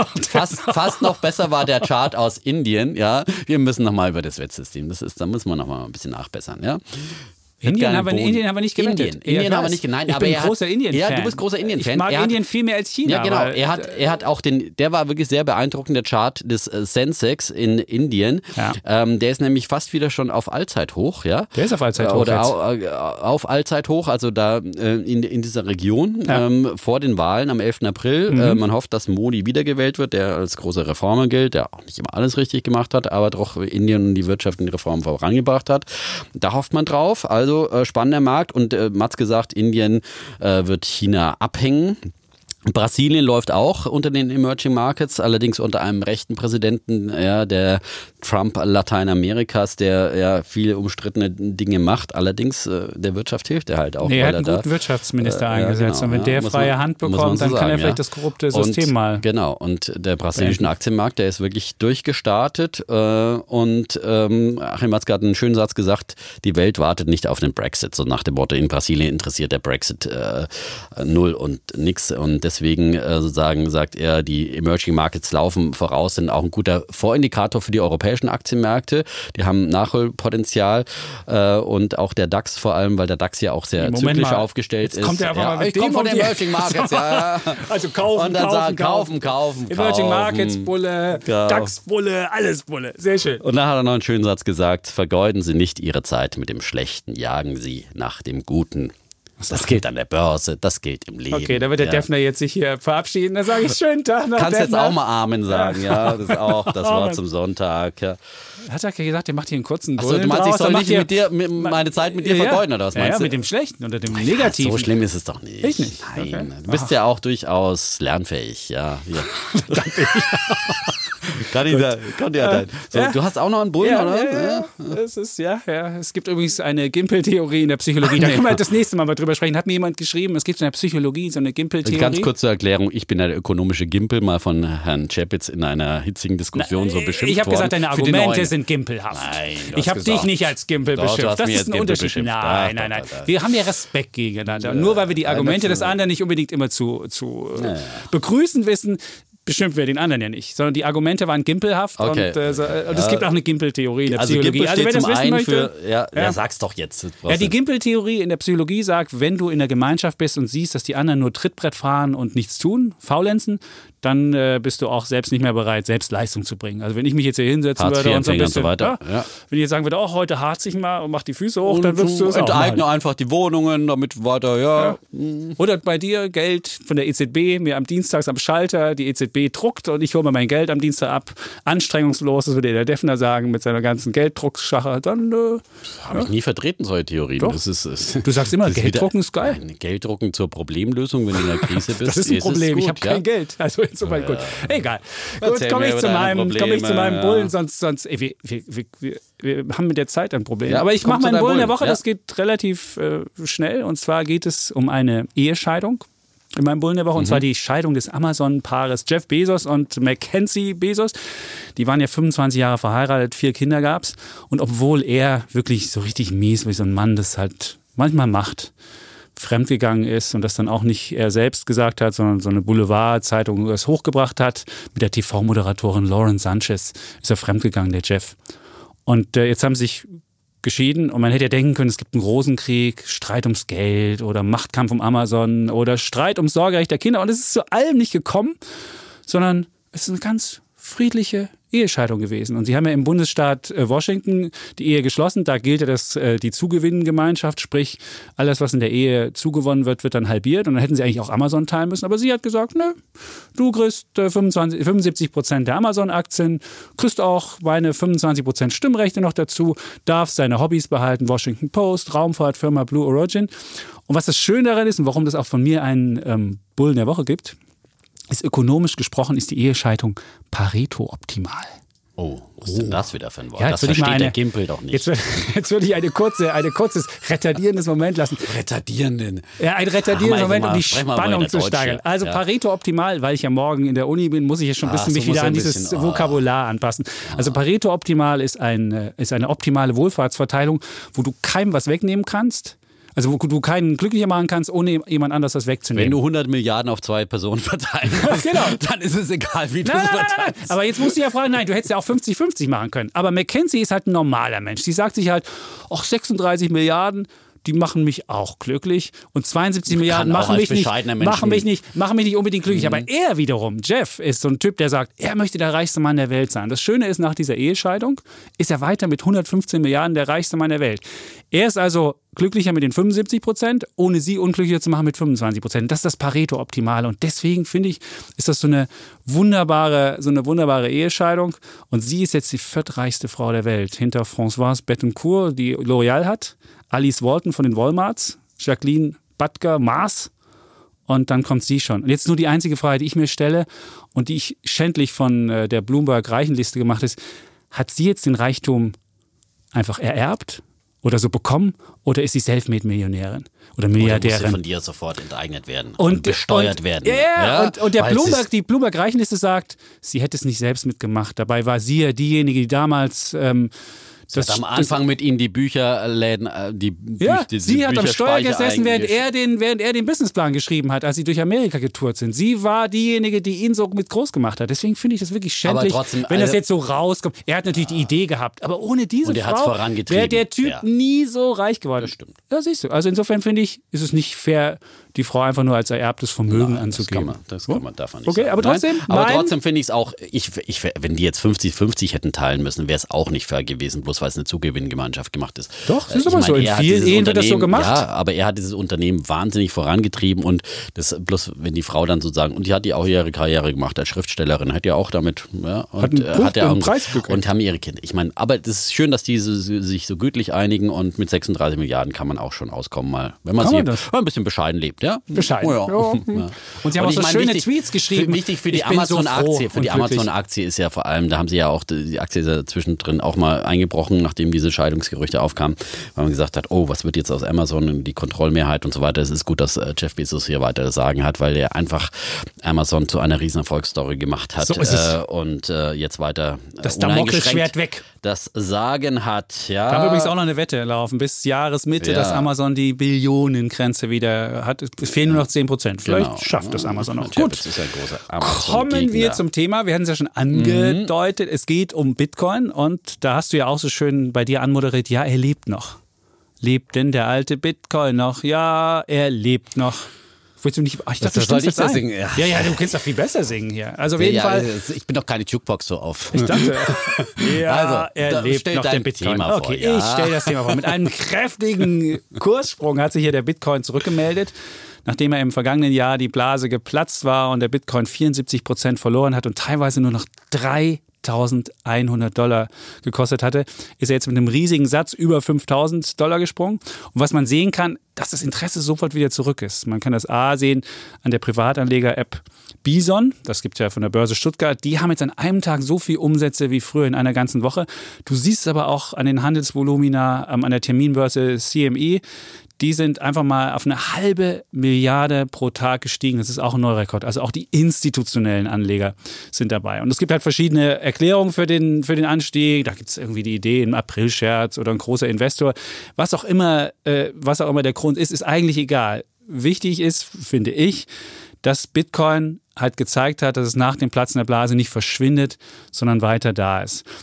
fast noch besser war der Chart aus Indien. Ja. Wir müssen nochmal über das Wettsystem. Da müssen wir nochmal ein bisschen nachbessern. Ja. Indien haben wir nicht gewettet. Indien haben wir nicht genannt. Ich bin ein großer Indien-Fan. Ja, du bist großer Indien-Fan. Ich mag Indien viel mehr als China. Ja, genau. Er hat auch der war wirklich sehr beeindruckend, der Chart des Sensex in Indien. Ja. Der ist nämlich fast wieder schon auf Allzeithoch. Ja? Der ist auf Allzeithoch. Oder auf Allzeithoch, also da in dieser Region vor den Wahlen am 11. April. Man hofft, dass Modi wiedergewählt wird, der als großer Reformer gilt, der auch nicht immer alles richtig gemacht hat, aber doch Indien und die Wirtschaft in die Reformen vorangebracht hat. Da hofft man drauf. Also spannender Markt und Matzke sagt, Indien wird China abhängen. Brasilien läuft auch unter den Emerging Markets, allerdings unter einem rechten Präsidenten, der Trump Lateinamerikas, der viele umstrittene Dinge macht. Allerdings der Wirtschaft hilft er halt auch. Er hat einen guten Wirtschaftsminister eingesetzt. Genau, und wenn der freie Hand bekommt, dann kann er vielleicht das korrupte System mal. Genau, und der brasilianische Aktienmarkt, der ist wirklich durchgestartet. Und Achim Matzke hat einen schönen Satz gesagt, die Welt wartet nicht auf den Brexit. So nach dem Motto, in Brasilien interessiert der Brexit null und nix. Und deswegen sozusagen sagt er, die Emerging Markets laufen voraus, sind auch ein guter Vorindikator für die europäischen Aktienmärkte. Die haben Nachholpotenzial und auch der DAX vor allem, weil der DAX ja auch sehr zyklisch aufgestellt ist. Kommt der einfach mal ich komme von den Emerging Markets. Ja. Also kaufen, und dann kaufen. Emerging Markets Bulle, DAX Bulle, alles Bulle. Sehr schön. Und dann hat er noch einen schönen Satz gesagt, vergeuden Sie nicht Ihre Zeit mit dem Schlechten, jagen Sie nach dem Guten. Das gilt an der Börse, das gilt im Leben. Okay, da wird der Defner jetzt sich hier verabschieden. Da sage ich schönen Tag noch. Kannst jetzt auch mal Amen sagen, ja. Das ist auch das Wort zum Sonntag. Ja. Hat er gesagt, der macht hier einen kurzen Bullen. Achso, du meinst, ich soll nicht meine Zeit mit dir vergeuden, oder was meinst du? Ja, mit dem Schlechten oder dem Negativen. So schlimm ist es doch nicht. Ich nicht. Nein, okay. Du bist ja auch durchaus lernfähig, ja. Danke. Kann ja sein. So, du hast auch noch einen Bullen, oder? Ja. Es gibt übrigens eine Gimpel-Theorie in der Psychologie. Da können wir das nächste Mal drüber sprechen. Hat mir jemand geschrieben, es gibt in der Psychologie so eine Gimpel-Theorie. Ganz kurz zur Erklärung, ich bin der ökonomische Gimpel, mal von Herrn Chapitz in einer hitzigen Diskussion so beschimpft worden. Ich habe gesagt, deine Argumente sind gimpelhaft. Nein, ich habe dich nicht als Gimpel beschimpft. Das ist ein Unterschied. Nein. Wir haben ja Respekt gegeneinander. Nur weil wir die Argumente des anderen nicht unbedingt immer zu begrüßen wissen, beschimpfen wir den anderen ja nicht, sondern die Argumente waren gimpelhaft und es gibt auch eine Gimpel-Theorie in der Psychologie. Also wer das wissen möchte, sag's doch jetzt. Ja, die Gimpel-Theorie in der Psychologie sagt, wenn du in der Gemeinschaft bist und siehst, dass die anderen nur Trittbrett fahren und nichts tun, faulenzen, dann bist du auch selbst nicht mehr bereit, selbst Leistung zu bringen. Also wenn ich mich jetzt hier hinsetzen würde und so ein bisschen, wenn ich jetzt sagen würde, heute harze ich mal und mach die Füße hoch, dann würdest du es auch enteignen einfach die Wohnungen, damit weiter, Oder bei dir Geld von der EZB, mir am Dienstag am Schalter, die EZB druckt und ich hole mir mein Geld am Dienstag ab. Anstrengungslos, das würde der Defner sagen, mit seiner ganzen Gelddruckssache. Dann habe ich nie vertreten, solche Theorien. Doch. Du sagst immer, Gelddrucken ist geil. Gelddrucken zur Problemlösung, wenn du in der Krise bist. Das ist ein Problem, ich habe kein Geld. Also insofern gut. Egal. Gut, komme ich zu meinem Bullen, sonst wir haben mit der Zeit ein Problem. Ja, aber ich mache meinen Bullen der Woche, das geht relativ schnell. Und zwar geht es um eine Ehescheidung in meinem Bullen der Woche. Und zwar die Scheidung des Amazon-Paares Jeff Bezos und Mackenzie Bezos. Die waren ja 25 Jahre verheiratet, 4 Kinder gab's. Und obwohl er wirklich so richtig mies, wie so ein Mann das halt manchmal macht, fremdgegangen ist und das dann auch nicht er selbst gesagt hat, sondern so eine Boulevard-Zeitung das hochgebracht hat. Mit der TV-Moderatorin Lauren Sanchez ist er fremdgegangen, der Jeff. Und jetzt haben sie sich geschieden und man hätte ja denken können, es gibt einen Rosenkrieg, Streit ums Geld oder Machtkampf um Amazon oder Streit ums Sorgerecht der Kinder und es ist zu allem nicht gekommen, sondern es ist eine ganz friedliche Ehescheidung gewesen. Und sie haben ja im Bundesstaat Washington die Ehe geschlossen. Da gilt ja die Zugewinngemeinschaft, sprich alles, was in der Ehe zugewonnen wird, wird dann halbiert. Und dann hätten sie eigentlich auch Amazon teilen müssen. Aber sie hat gesagt, nö, du kriegst 75% der Amazon-Aktien, kriegst auch meine 25% Stimmrechte noch dazu, darfst deine Hobbys behalten, Washington Post, Raumfahrtfirma Blue Origin. Und was das Schöne daran ist und warum das auch von mir einen Bullen der Woche gibt, ist ökonomisch gesprochen, ist die Ehescheidung Pareto-optimal. Oh, was ist denn das wieder für ein Wort? Ja, das versteht der Gimpel doch nicht. Jetzt würde ich ein kurzes retardierendes Moment lassen. Retardierenden. Ja, ein retardierendes Moment, um die Spannung zu steigern. Also ja. Pareto optimal, weil ich ja morgen in der Uni bin, muss ich ja schon ein bisschen mich wieder an dieses Vokabular anpassen. Also Pareto optimal ist eine optimale Wohlfahrtsverteilung, wo du keinem was wegnehmen kannst. Also wo du keinen glücklicher machen kannst, ohne jemand anders das wegzunehmen. Wenn du 100 Milliarden auf 2 Personen verteilen musst, genau. Dann ist es egal, wie du es verteilst. Nein. Aber jetzt musst du ja fragen, nein, du hättest ja auch 50-50 machen können. Aber McKinsey ist halt ein normaler Mensch. Die sagt sich halt, 36 Milliarden, die machen mich auch glücklich. Und 72 Milliarden machen mich nicht unbedingt glücklich. Aber er wiederum, Jeff, ist so ein Typ, der sagt, er möchte der reichste Mann der Welt sein. Das Schöne ist, nach dieser Ehescheidung ist er weiter mit 115 Milliarden der reichste Mann der Welt. Er ist also glücklicher mit den 75%, ohne sie unglücklicher zu machen mit 25%. Das ist das Pareto-Optimale. Und deswegen finde ich, ist das so eine wunderbare Ehescheidung. Und sie ist jetzt die viertreichste Frau der Welt. Hinter Françoise Bettencourt, die L'Oreal hat, Alice Walton von den Walmarts, Jacqueline Butker, Mars. Und dann kommt sie schon. Und jetzt nur die einzige Frage, die ich mir stelle und die ich schändlich von der Bloomberg-Reichenliste gemacht ist, hat sie jetzt den Reichtum einfach ererbt? Oder so bekommen? Oder ist sie Selfmade-Millionärin? Oder Milliardärin? Oder muss sie von dir sofort enteignet werden und besteuert werden. Ja, und die Bloomberg-Reichenliste sagt, sie hätte es nicht selbst mitgemacht. Dabei war sie ja diejenige, die damals... Sie hat am Anfang mit ihm die Bücherläden, sie hat am Steuer gesessen, während er den Businessplan geschrieben hat, als sie durch Amerika getourt sind. Sie war diejenige, die ihn so mit groß gemacht hat. Deswegen finde ich das wirklich schändlich, wenn das jetzt so rauskommt. Er hat natürlich die Idee gehabt, aber ohne diese Frau wäre der Typ nie so reich geworden. Das stimmt. Ja, siehst du. Also insofern finde ich, ist es nicht fair, die Frau einfach nur als ererbtes Vermögen anzugeben. Das kann man davon nicht sagen. Aber trotzdem finde ich es auch, wenn die jetzt 50-50 hätten teilen müssen, wäre es auch nicht fair gewesen, bloß weil es eine Zugewinngemeinschaft gemacht ist. Doch, das ist aber so. In vielen Ehen wird das so gemacht. Ja, aber er hat dieses Unternehmen wahnsinnig vorangetrieben und das bloß, wenn die Frau dann sozusagen, und die hat ja auch ihre Karriere gemacht als Schriftstellerin, hat ja auch damit, hat einen Preis gekriegt. Und haben ihre Kinder. Ich meine, aber das ist schön, dass die sich so gütlich einigen und mit 36 Milliarden kann man auch schon auskommen, mal, wenn man ein bisschen bescheiden lebt. Ja? Bescheiden. Ja. Und sie haben auch so schöne Tweets geschrieben. Wichtig für die Amazon-Aktie. Für die Amazon-Aktie ist ja vor allem, da haben sie ja auch, die Aktie ist ja zwischendrin auch mal eingebrochen, nachdem diese Scheidungsgerüchte aufkamen, weil man gesagt hat, was wird jetzt aus Amazon, die Kontrollmehrheit und so weiter. Es ist gut, dass Jeff Bezos hier weiter das Sagen hat, weil er einfach Amazon zu einer riesen Erfolgsstory gemacht hat. So ist es. Und jetzt weiter das Damoklesschwert weg. Das Sagen hat, ja. Da haben wir übrigens auch noch eine Wette laufen, bis Jahresmitte, dass Amazon die Billionengrenze wieder hat. Es fehlen nur noch 10%. Vielleicht schafft das Amazon noch. Gut, ist ein großer Amazon kommen wir zum Thema. Wir hatten es ja schon angedeutet. Es geht um Bitcoin und da hast du ja auch so schön bei dir anmoderiert, ja, er lebt noch. Lebt denn der alte Bitcoin noch? Ja, er lebt noch. Ich dachte, du kannst das singen. Ja, du kannst doch viel besser singen hier. Also auf jeden Fall. Ich bin doch keine Jukebox so auf. Ich dachte, er lebt noch den Bitcoin. Thema okay, vor, ja. Ich stelle das Thema vor. Mit einem kräftigen Kurssprung hat sich hier der Bitcoin zurückgemeldet, nachdem er im vergangenen Jahr die Blase geplatzt war und der Bitcoin 74% verloren hat und teilweise nur noch $3.100 gekostet hatte, ist er jetzt mit einem riesigen Satz über $5.000 gesprungen. Und was man sehen kann, dass das Interesse sofort wieder zurück ist. Man kann das sehen an der Privatanleger-App Bison, das gibt es ja von der Börse Stuttgart, die haben jetzt an einem Tag so viel Umsätze wie früher in einer ganzen Woche. Du siehst es aber auch an den Handelsvolumina an der Terminbörse CME, die sind einfach mal auf 500 Milliarden pro Tag gestiegen. Das ist auch ein neuer Rekord. Also auch die institutionellen Anleger sind dabei. Und es gibt halt verschiedene Erklärungen für den Anstieg. Da gibt es irgendwie die Idee, ein Aprilscherz oder ein großer Investor. Was auch immer der Grund ist eigentlich egal. Wichtig ist, finde ich, dass Bitcoin halt gezeigt hat, dass es nach dem Platzen der Blase nicht verschwindet, sondern weiter da ist.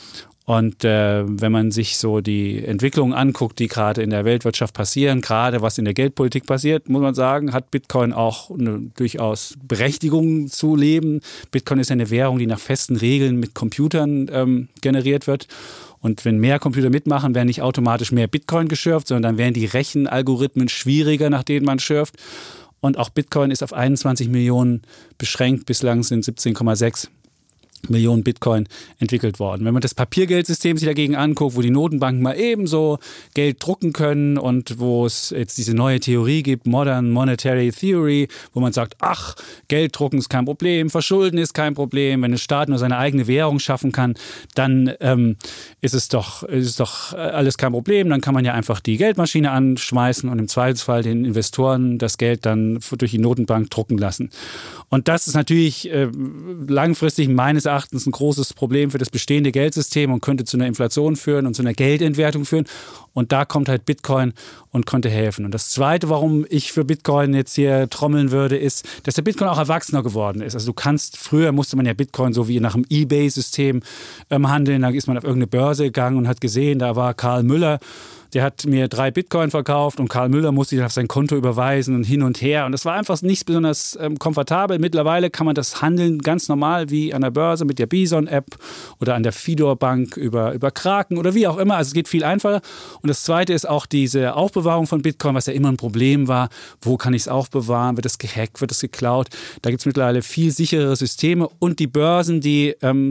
Und wenn man sich so die Entwicklungen anguckt, die gerade in der Weltwirtschaft passieren, gerade was in der Geldpolitik passiert, muss man sagen, hat Bitcoin auch eine durchaus Berechtigung zu leben. Bitcoin ist eine Währung, die nach festen Regeln mit Computern generiert wird. Und wenn mehr Computer mitmachen, werden nicht automatisch mehr Bitcoin geschürft, sondern dann werden die Rechenalgorithmen schwieriger, nach denen man schürft. Und auch Bitcoin ist auf 21 Millionen beschränkt. Bislang sind 17,6 Millionen Bitcoin entwickelt worden. Wenn man das Papiergeldsystem sich dagegen anguckt, wo die Notenbanken mal ebenso Geld drucken können und wo es jetzt diese neue Theorie gibt, Modern Monetary Theory, wo man sagt, ach, Geld drucken ist kein Problem, Verschulden ist kein Problem, wenn ein Staat nur seine eigene Währung schaffen kann, dann ist es doch alles kein Problem, dann kann man ja einfach die Geldmaschine anschmeißen und im Zweifelsfall den Investoren das Geld dann durch die Notenbank drucken lassen. Und das ist natürlich langfristig meines Erachtens ein großes Problem für das bestehende Geldsystem und könnte zu einer Inflation führen und zu einer Geldentwertung führen. Und da kommt halt Bitcoin und konnte helfen. Und das Zweite, warum ich für Bitcoin jetzt hier trommeln würde, ist, dass der Bitcoin auch erwachsener geworden ist. Also früher musste man ja Bitcoin so wie nach dem eBay-System handeln. Da ist man auf irgendeine Börse gegangen und hat gesehen, da war Karl Müller, der hat mir 3 Bitcoin verkauft und Karl Müller musste die auf sein Konto überweisen und hin und her. Und das war einfach nicht besonders komfortabel. Mittlerweile kann man das handeln ganz normal wie an der Börse mit der Bison-App oder an der Fidor-Bank über Kraken oder wie auch immer. Also es geht viel einfacher. Und das Zweite ist auch diese Aufbewahrung von Bitcoin, was ja immer ein Problem war. Wo kann ich es aufbewahren? Wird es gehackt? Wird es geklaut? Da gibt es mittlerweile viel sicherere Systeme. Und die Börsen, die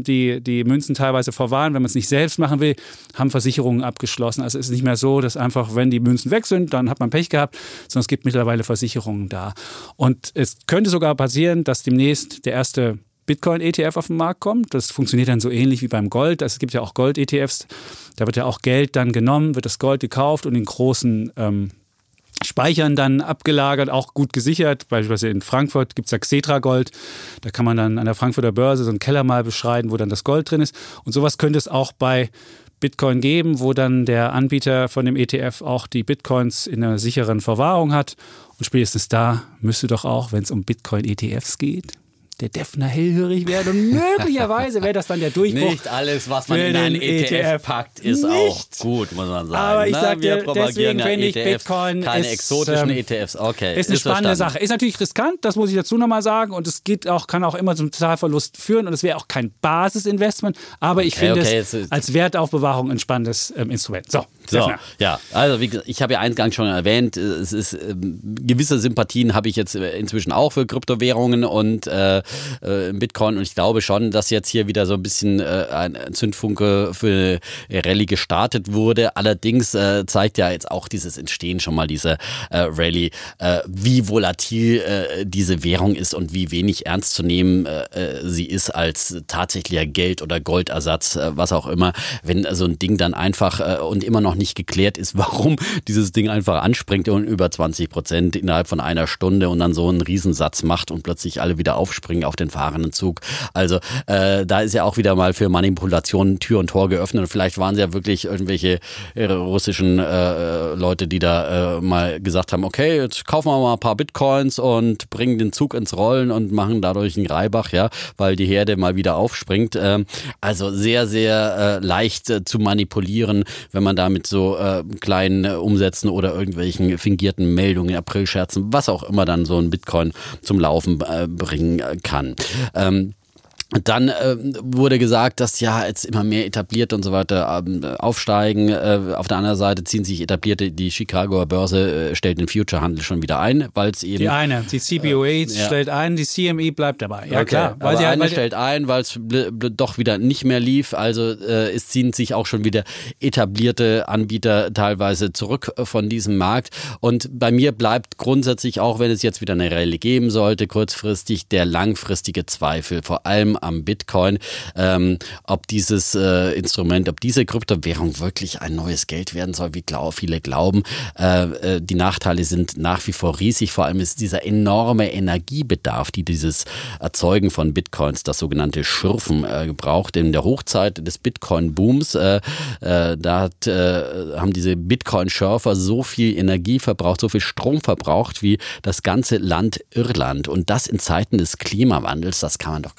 Münzen teilweise verwahren, wenn man es nicht selbst machen will, haben Versicherungen abgeschlossen. Also es ist nicht mehr so, dass einfach, wenn die Münzen weg sind, dann hat man Pech gehabt, sondern es gibt mittlerweile Versicherungen da. Und es könnte sogar passieren, dass demnächst der erste Bitcoin-ETF auf den Markt kommt. Das funktioniert dann so ähnlich wie beim Gold. Es gibt ja auch Gold-ETFs. Da wird ja auch Geld dann genommen, wird das Gold gekauft und in großen Speichern dann abgelagert, auch gut gesichert. Beispielsweise in Frankfurt gibt es ja Xetra Gold. Da kann man dann an der Frankfurter Börse so einen Keller mal beschreiben, wo dann das Gold drin ist. Und sowas könnte es auch bei Bitcoin geben, wo dann der Anbieter von dem ETF auch die Bitcoins in einer sicheren Verwahrung hat. Und spätestens da müsste doch auch, wenn es um Bitcoin-ETFs geht, der Defner hellhörig werden und möglicherweise wäre das dann der Durchbruch. Nicht alles, was man in einen ETF packt, ist auch gut, muss man sagen. Aber ich sage dir, deswegen finde ich ETFs, Bitcoin keine exotischen ETFs. Okay, ist eine spannende Sache. Ist natürlich riskant, das muss ich dazu nochmal sagen. Und es kann auch immer zum Totalverlust führen. Und es wäre auch kein Basisinvestment. Aber ich finde es als Wertaufbewahrung ein spannendes Instrument. So, ja, also wie gesagt, ich habe ja eingangs schon erwähnt, es ist gewisse Sympathien habe ich jetzt inzwischen auch für Kryptowährungen und Bitcoin und ich glaube schon, dass jetzt hier wieder so ein bisschen ein Zündfunke für Rallye gestartet wurde. Allerdings zeigt ja jetzt auch dieses Entstehen schon mal diese Rallye, wie volatil diese Währung ist und wie wenig ernst zu nehmen sie ist als tatsächlicher Geld- oder Goldersatz, was auch immer. Wenn so ein Ding dann einfach und immer noch nicht geklärt ist, warum dieses Ding einfach anspringt und über 20% innerhalb von einer Stunde und dann so einen Riesensatz macht und plötzlich alle wieder aufspringen auf den fahrenden Zug. Also da ist ja auch wieder mal für Manipulationen Tür und Tor geöffnet und vielleicht waren es ja wirklich irgendwelche russischen Leute, die da mal gesagt haben, okay, jetzt kaufen wir mal ein paar Bitcoins und bringen den Zug ins Rollen und machen dadurch einen Reibach, ja, weil die Herde mal wieder aufspringt. Also sehr, sehr leicht zu manipulieren, wenn man da mit so kleinen Umsätzen oder irgendwelchen fingierten Meldungen, Aprilscherzen, was auch immer dann so ein Bitcoin zum Laufen bringen kann. Dann wurde gesagt, dass ja jetzt immer mehr etablierte und so weiter aufsteigen. Auf der anderen Seite ziehen sich etablierte, die Chicagoer Börse stellt den Future-Handel schon wieder ein, weil es eben... Die CBOE stellt ein, die CME bleibt dabei. Ja, okay, klar. Weil sie eine stellt ein, weil es doch wieder nicht mehr lief. Also es ziehen sich auch schon wieder etablierte Anbieter teilweise zurück von diesem Markt. Und bei mir bleibt grundsätzlich, auch wenn es jetzt wieder eine Rallye geben sollte, kurzfristig der langfristige Zweifel, vor allem am Bitcoin, ob dieses Instrument, ob diese Kryptowährung wirklich ein neues Geld werden soll, wie viele glauben. Die Nachteile sind nach wie vor riesig, vor allem ist dieser enorme Energiebedarf, die dieses Erzeugen von Bitcoins, das sogenannte Schürfen, gebraucht. In der Hochzeit des Bitcoin-Booms, da haben diese Bitcoin-Schürfer so viel Energie verbraucht, so viel Strom verbraucht, wie das ganze Land Irland. Und das in Zeiten des Klimawandels, das kann man doch keinen erklären.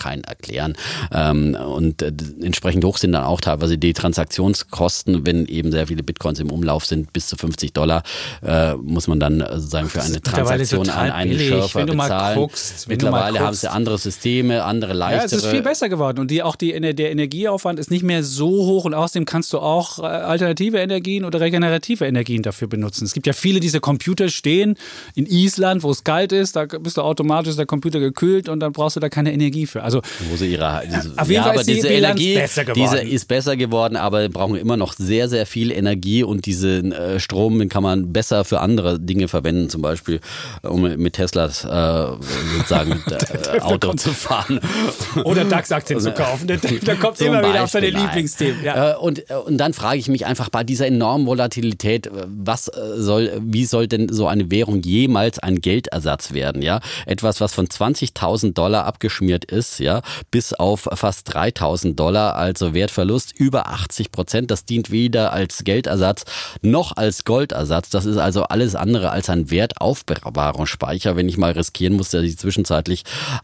erklären. Und entsprechend hoch sind dann auch teilweise die Transaktionskosten, wenn eben sehr viele Bitcoins im Umlauf sind, bis zu $50 muss man dann sozusagen für eine Transaktion an einen Schürfer bezahlen. Mittlerweile haben sie andere Systeme, andere leichtere. Ja, es ist viel besser geworden und der Energieaufwand ist nicht mehr so hoch und außerdem kannst du auch alternative Energien oder regenerative Energien dafür benutzen. Es gibt ja viele dieser Computer stehen in Island, wo es kalt ist, da bist du automatisch der Computer gekühlt und dann brauchst du da keine Energie für. Also wo sie auf jeden Fall ist die Energie besser geworden. Diese ist besser geworden, aber brauchen immer noch sehr, sehr viel Energie und diesen Strom kann man besser für andere Dinge verwenden, zum Beispiel um mit Teslas sozusagen Auto zu fahren. Oder DAX-Aktien zu kaufen. Da kommt immer wieder auf seine Lieblingsthemen. Ja. Und dann frage ich mich einfach bei dieser enormen Volatilität, wie soll denn so eine Währung jemals ein Geldersatz werden? Ja? Etwas, was von $20.000 abgeschmiert ist, ja, bis auf fast $3.000, also Wertverlust über 80%. Das dient weder als Geldersatz noch als Goldersatz. Das ist also alles andere als ein Wertaufbewahrungsspeicher. Wenn ich mal riskieren muss, dass ich zwischenzeitlich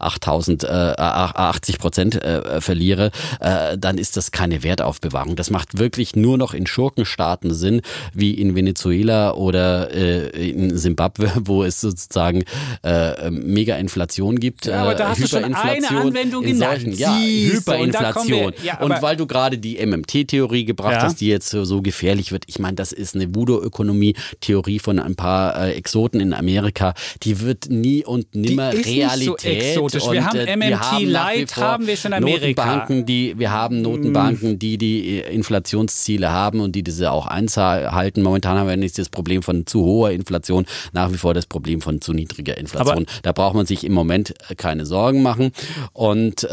80% verliere, dann ist das keine Wertaufbewahrung. Das macht wirklich nur noch in Schurkenstaaten Sinn, wie in Venezuela oder in Zimbabwe, wo es sozusagen Mega-Inflation gibt. Ja, aber da hast du schon eine Anwendung genannt. Hyperinflation. Und weil du gerade die MMT-Theorie gebracht hast, die jetzt so gefährlich wird. Ich meine, das ist eine Voodoo-Ökonomie-Theorie von ein paar Exoten in Amerika. Die wird nie und nimmer die ist Realität. Nicht so exotisch. Wir haben MMT-Light, haben wir schon in Amerika. Wir haben Notenbanken, die Inflationsziele haben und die diese auch einhalten. Momentan haben wir nicht das Problem von zu hoher Inflation, nach wie vor das Problem von zu niedriger Inflation. Da braucht man sich im Moment keine Sorgen machen. Und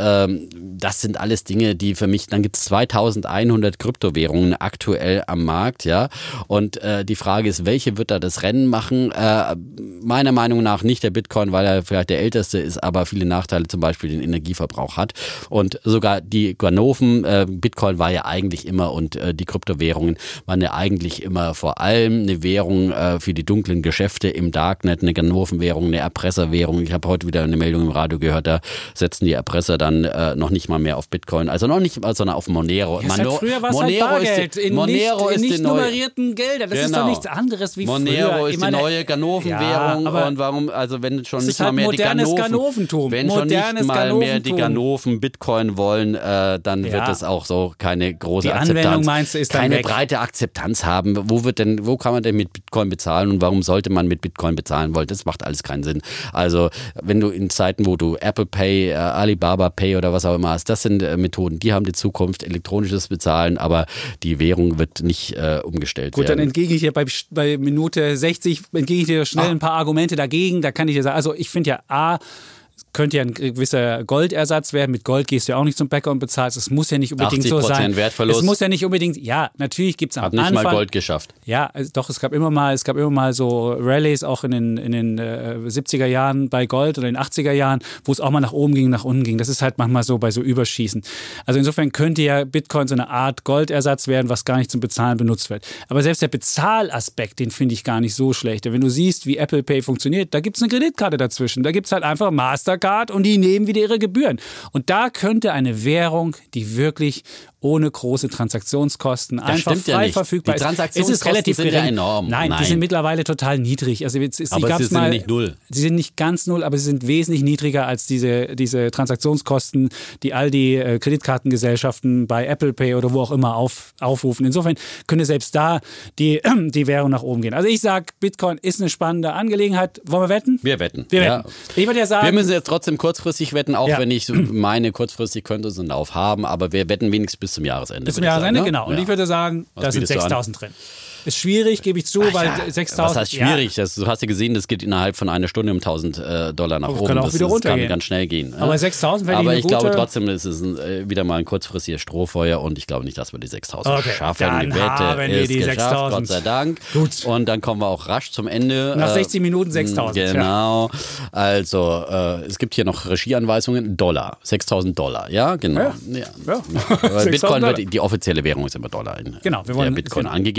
das sind alles Dinge, die für mich, dann gibt es 2100 Kryptowährungen aktuell am Markt, ja. Und die Frage ist, welche wird da das Rennen machen? Meiner Meinung nach nicht der Bitcoin, weil er vielleicht der älteste ist, aber viele Nachteile, zum Beispiel den Energieverbrauch hat. Und sogar die Ganoven, Bitcoin war ja eigentlich immer und die Kryptowährungen waren ja eigentlich immer vor allem eine Währung für die dunklen Geschäfte im Darknet, eine Ganovenwährung, eine Erpresserwährung. Ich habe heute wieder eine Meldung im Radio gehört, da setzen die Erpresser dann noch nicht mal mehr auf Bitcoin, also noch nicht mal, sondern auf Monero. Ja, früher war es halt Bargeld in nicht nummerierten Geldern. Das ist doch nichts anderes wie Monero früher. ist die neue Ganovenwährung und warum, also wenn schon nicht mal mehr die Ganoventum. Wenn schon nicht mal mehr die Ganoven Bitcoin wollen, dann wird es auch so keine große Akzeptanz, meinst du, ist dann keine weg. Breite Akzeptanz haben. Wo kann man denn mit Bitcoin bezahlen und warum sollte man mit Bitcoin bezahlen wollen? Das macht alles keinen Sinn. Also wenn du in Zeiten, wo du Apple Pay, Alibaba Pay oder was auch immer hast, das sind Methoden, die haben die Zukunft, elektronisches Bezahlen, aber die Währung wird nicht umgestellt werden. Gut, dann entgegne ich dir bei Minute 60, entgegne ich dir schnell ein paar Argumente dagegen. Da kann ich dir sagen, also ich finde ja, könnte ja ein gewisser Goldersatz werden. Mit Gold gehst du ja auch nicht zum Bäcker und bezahlst. Es muss ja nicht unbedingt so sein. 80% Wertverlust. Es muss ja nicht unbedingt, natürlich gibt es am Anfang. Hat nicht mal Gold geschafft. Ja, doch, es gab immer mal so Rallyes auch in den 70er Jahren bei Gold oder in den 80er Jahren, wo es auch mal nach oben ging, nach unten ging. Das ist halt manchmal so bei so Überschießen. Also insofern könnte ja Bitcoin so eine Art Goldersatz werden, was gar nicht zum Bezahlen benutzt wird. Aber selbst der Bezahlaspekt, den finde ich gar nicht so schlecht. Wenn du siehst, wie Apple Pay funktioniert, da gibt es eine Kreditkarte dazwischen. Da gibt es halt einfach Mastercard und die nehmen wieder ihre Gebühren. Und da könnte eine Währung, die wirklich ohne große Transaktionskosten einfach frei verfügbar ist. Die Transaktionskosten sind ja enorm. Nein, die sind mittlerweile total niedrig. Also aber sie sind nicht null. Sie sind nicht ganz null, aber sie sind wesentlich niedriger als diese Transaktionskosten, die all die Kreditkartengesellschaften bei Apple Pay oder wo auch immer aufrufen. Insofern könnte selbst da die Währung nach oben gehen. Also ich sage, Bitcoin ist eine spannende Angelegenheit. Wollen wir wetten? Wir wetten. Ja. Ich würde ja sagen, wir müssen jetzt trotzdem kurzfristig wetten, auch wenn ich meine, kurzfristig könnte es einen Lauf haben, aber wir wetten wenigstens bis zum Jahresende. Bis zum Jahresende, genau. Und ich würde sagen, da sind 6.000 drin. Ist schwierig, gebe ich zu, weil 6.000... Was heißt schwierig? Ja. Du hast ja gesehen, das geht innerhalb von einer Stunde um $1.000 nach oben. Kann auch wieder runtergehen. Das kann ganz schnell gehen. Aber 6.000 wäre Aber ich glaube trotzdem, es ist wieder mal ein kurzfristiges Strohfeuer und ich glaube nicht, dass wir die 6.000 schaffen. Dann die Wette ist die geschafft, 6.000. Gott sei Dank. Gut. Und dann kommen wir auch rasch zum Ende. Nach 60 Minuten 6.000. Genau. Also, es gibt hier noch Regieanweisungen. $6.000, ja, genau. Ja. Bitcoin die offizielle Währung ist immer Dollar, in der Bitcoin angegeben wird.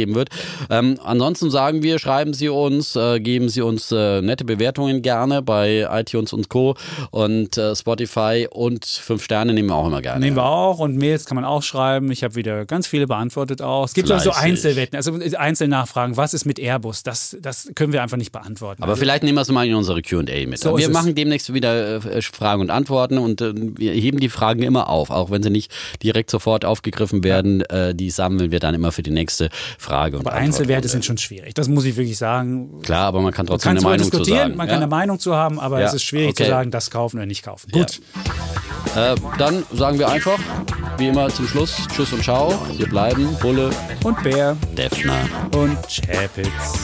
Ansonsten sagen wir, schreiben Sie uns, geben Sie uns nette Bewertungen gerne bei iTunes und Co. und Spotify und 5 Sterne nehmen wir auch immer gerne. Nehmen wir auch und Mails kann man auch schreiben. Ich habe wieder ganz viele beantwortet auch. Es gibt auch so Einzelwetten, also Einzelnachfragen. Was ist mit Airbus? Das können wir einfach nicht beantworten. Aber vielleicht nehmen wir es mal in unsere Q&A mit. So wir machen demnächst wieder Fragen und Antworten und wir heben die Fragen immer auf, auch wenn sie nicht direkt sofort aufgegriffen werden. Die sammeln wir dann immer für die nächste Frage. Aber Einzelwerte sind schon schwierig, das muss ich wirklich sagen. Klar, aber man kann trotzdem eine Meinung zu sagen. Man kann eine Meinung zu haben, aber es ist schwierig zu sagen, das kaufen oder nicht kaufen. Gut. Dann sagen wir einfach, wie immer zum Schluss, tschüss und ciao. Wir bleiben Bulle und Bär, Defner und Chapitz.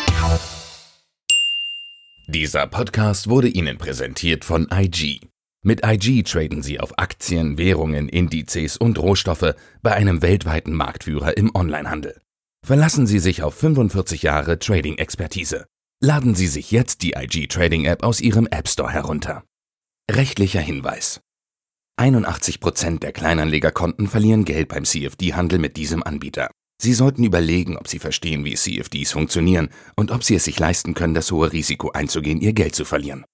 Dieser Podcast wurde Ihnen präsentiert von IG. Mit IG traden Sie auf Aktien, Währungen, Indizes und Rohstoffe bei einem weltweiten Marktführer im Onlinehandel. Verlassen Sie sich auf 45 Jahre Trading-Expertise. Laden Sie sich jetzt die IG Trading App aus Ihrem App Store herunter. Rechtlicher Hinweis: 81% der Kleinanlegerkonten verlieren Geld beim CFD-Handel mit diesem Anbieter. Sie sollten überlegen, ob Sie verstehen, wie CFDs funktionieren und ob Sie es sich leisten können, das hohe Risiko einzugehen, Ihr Geld zu verlieren.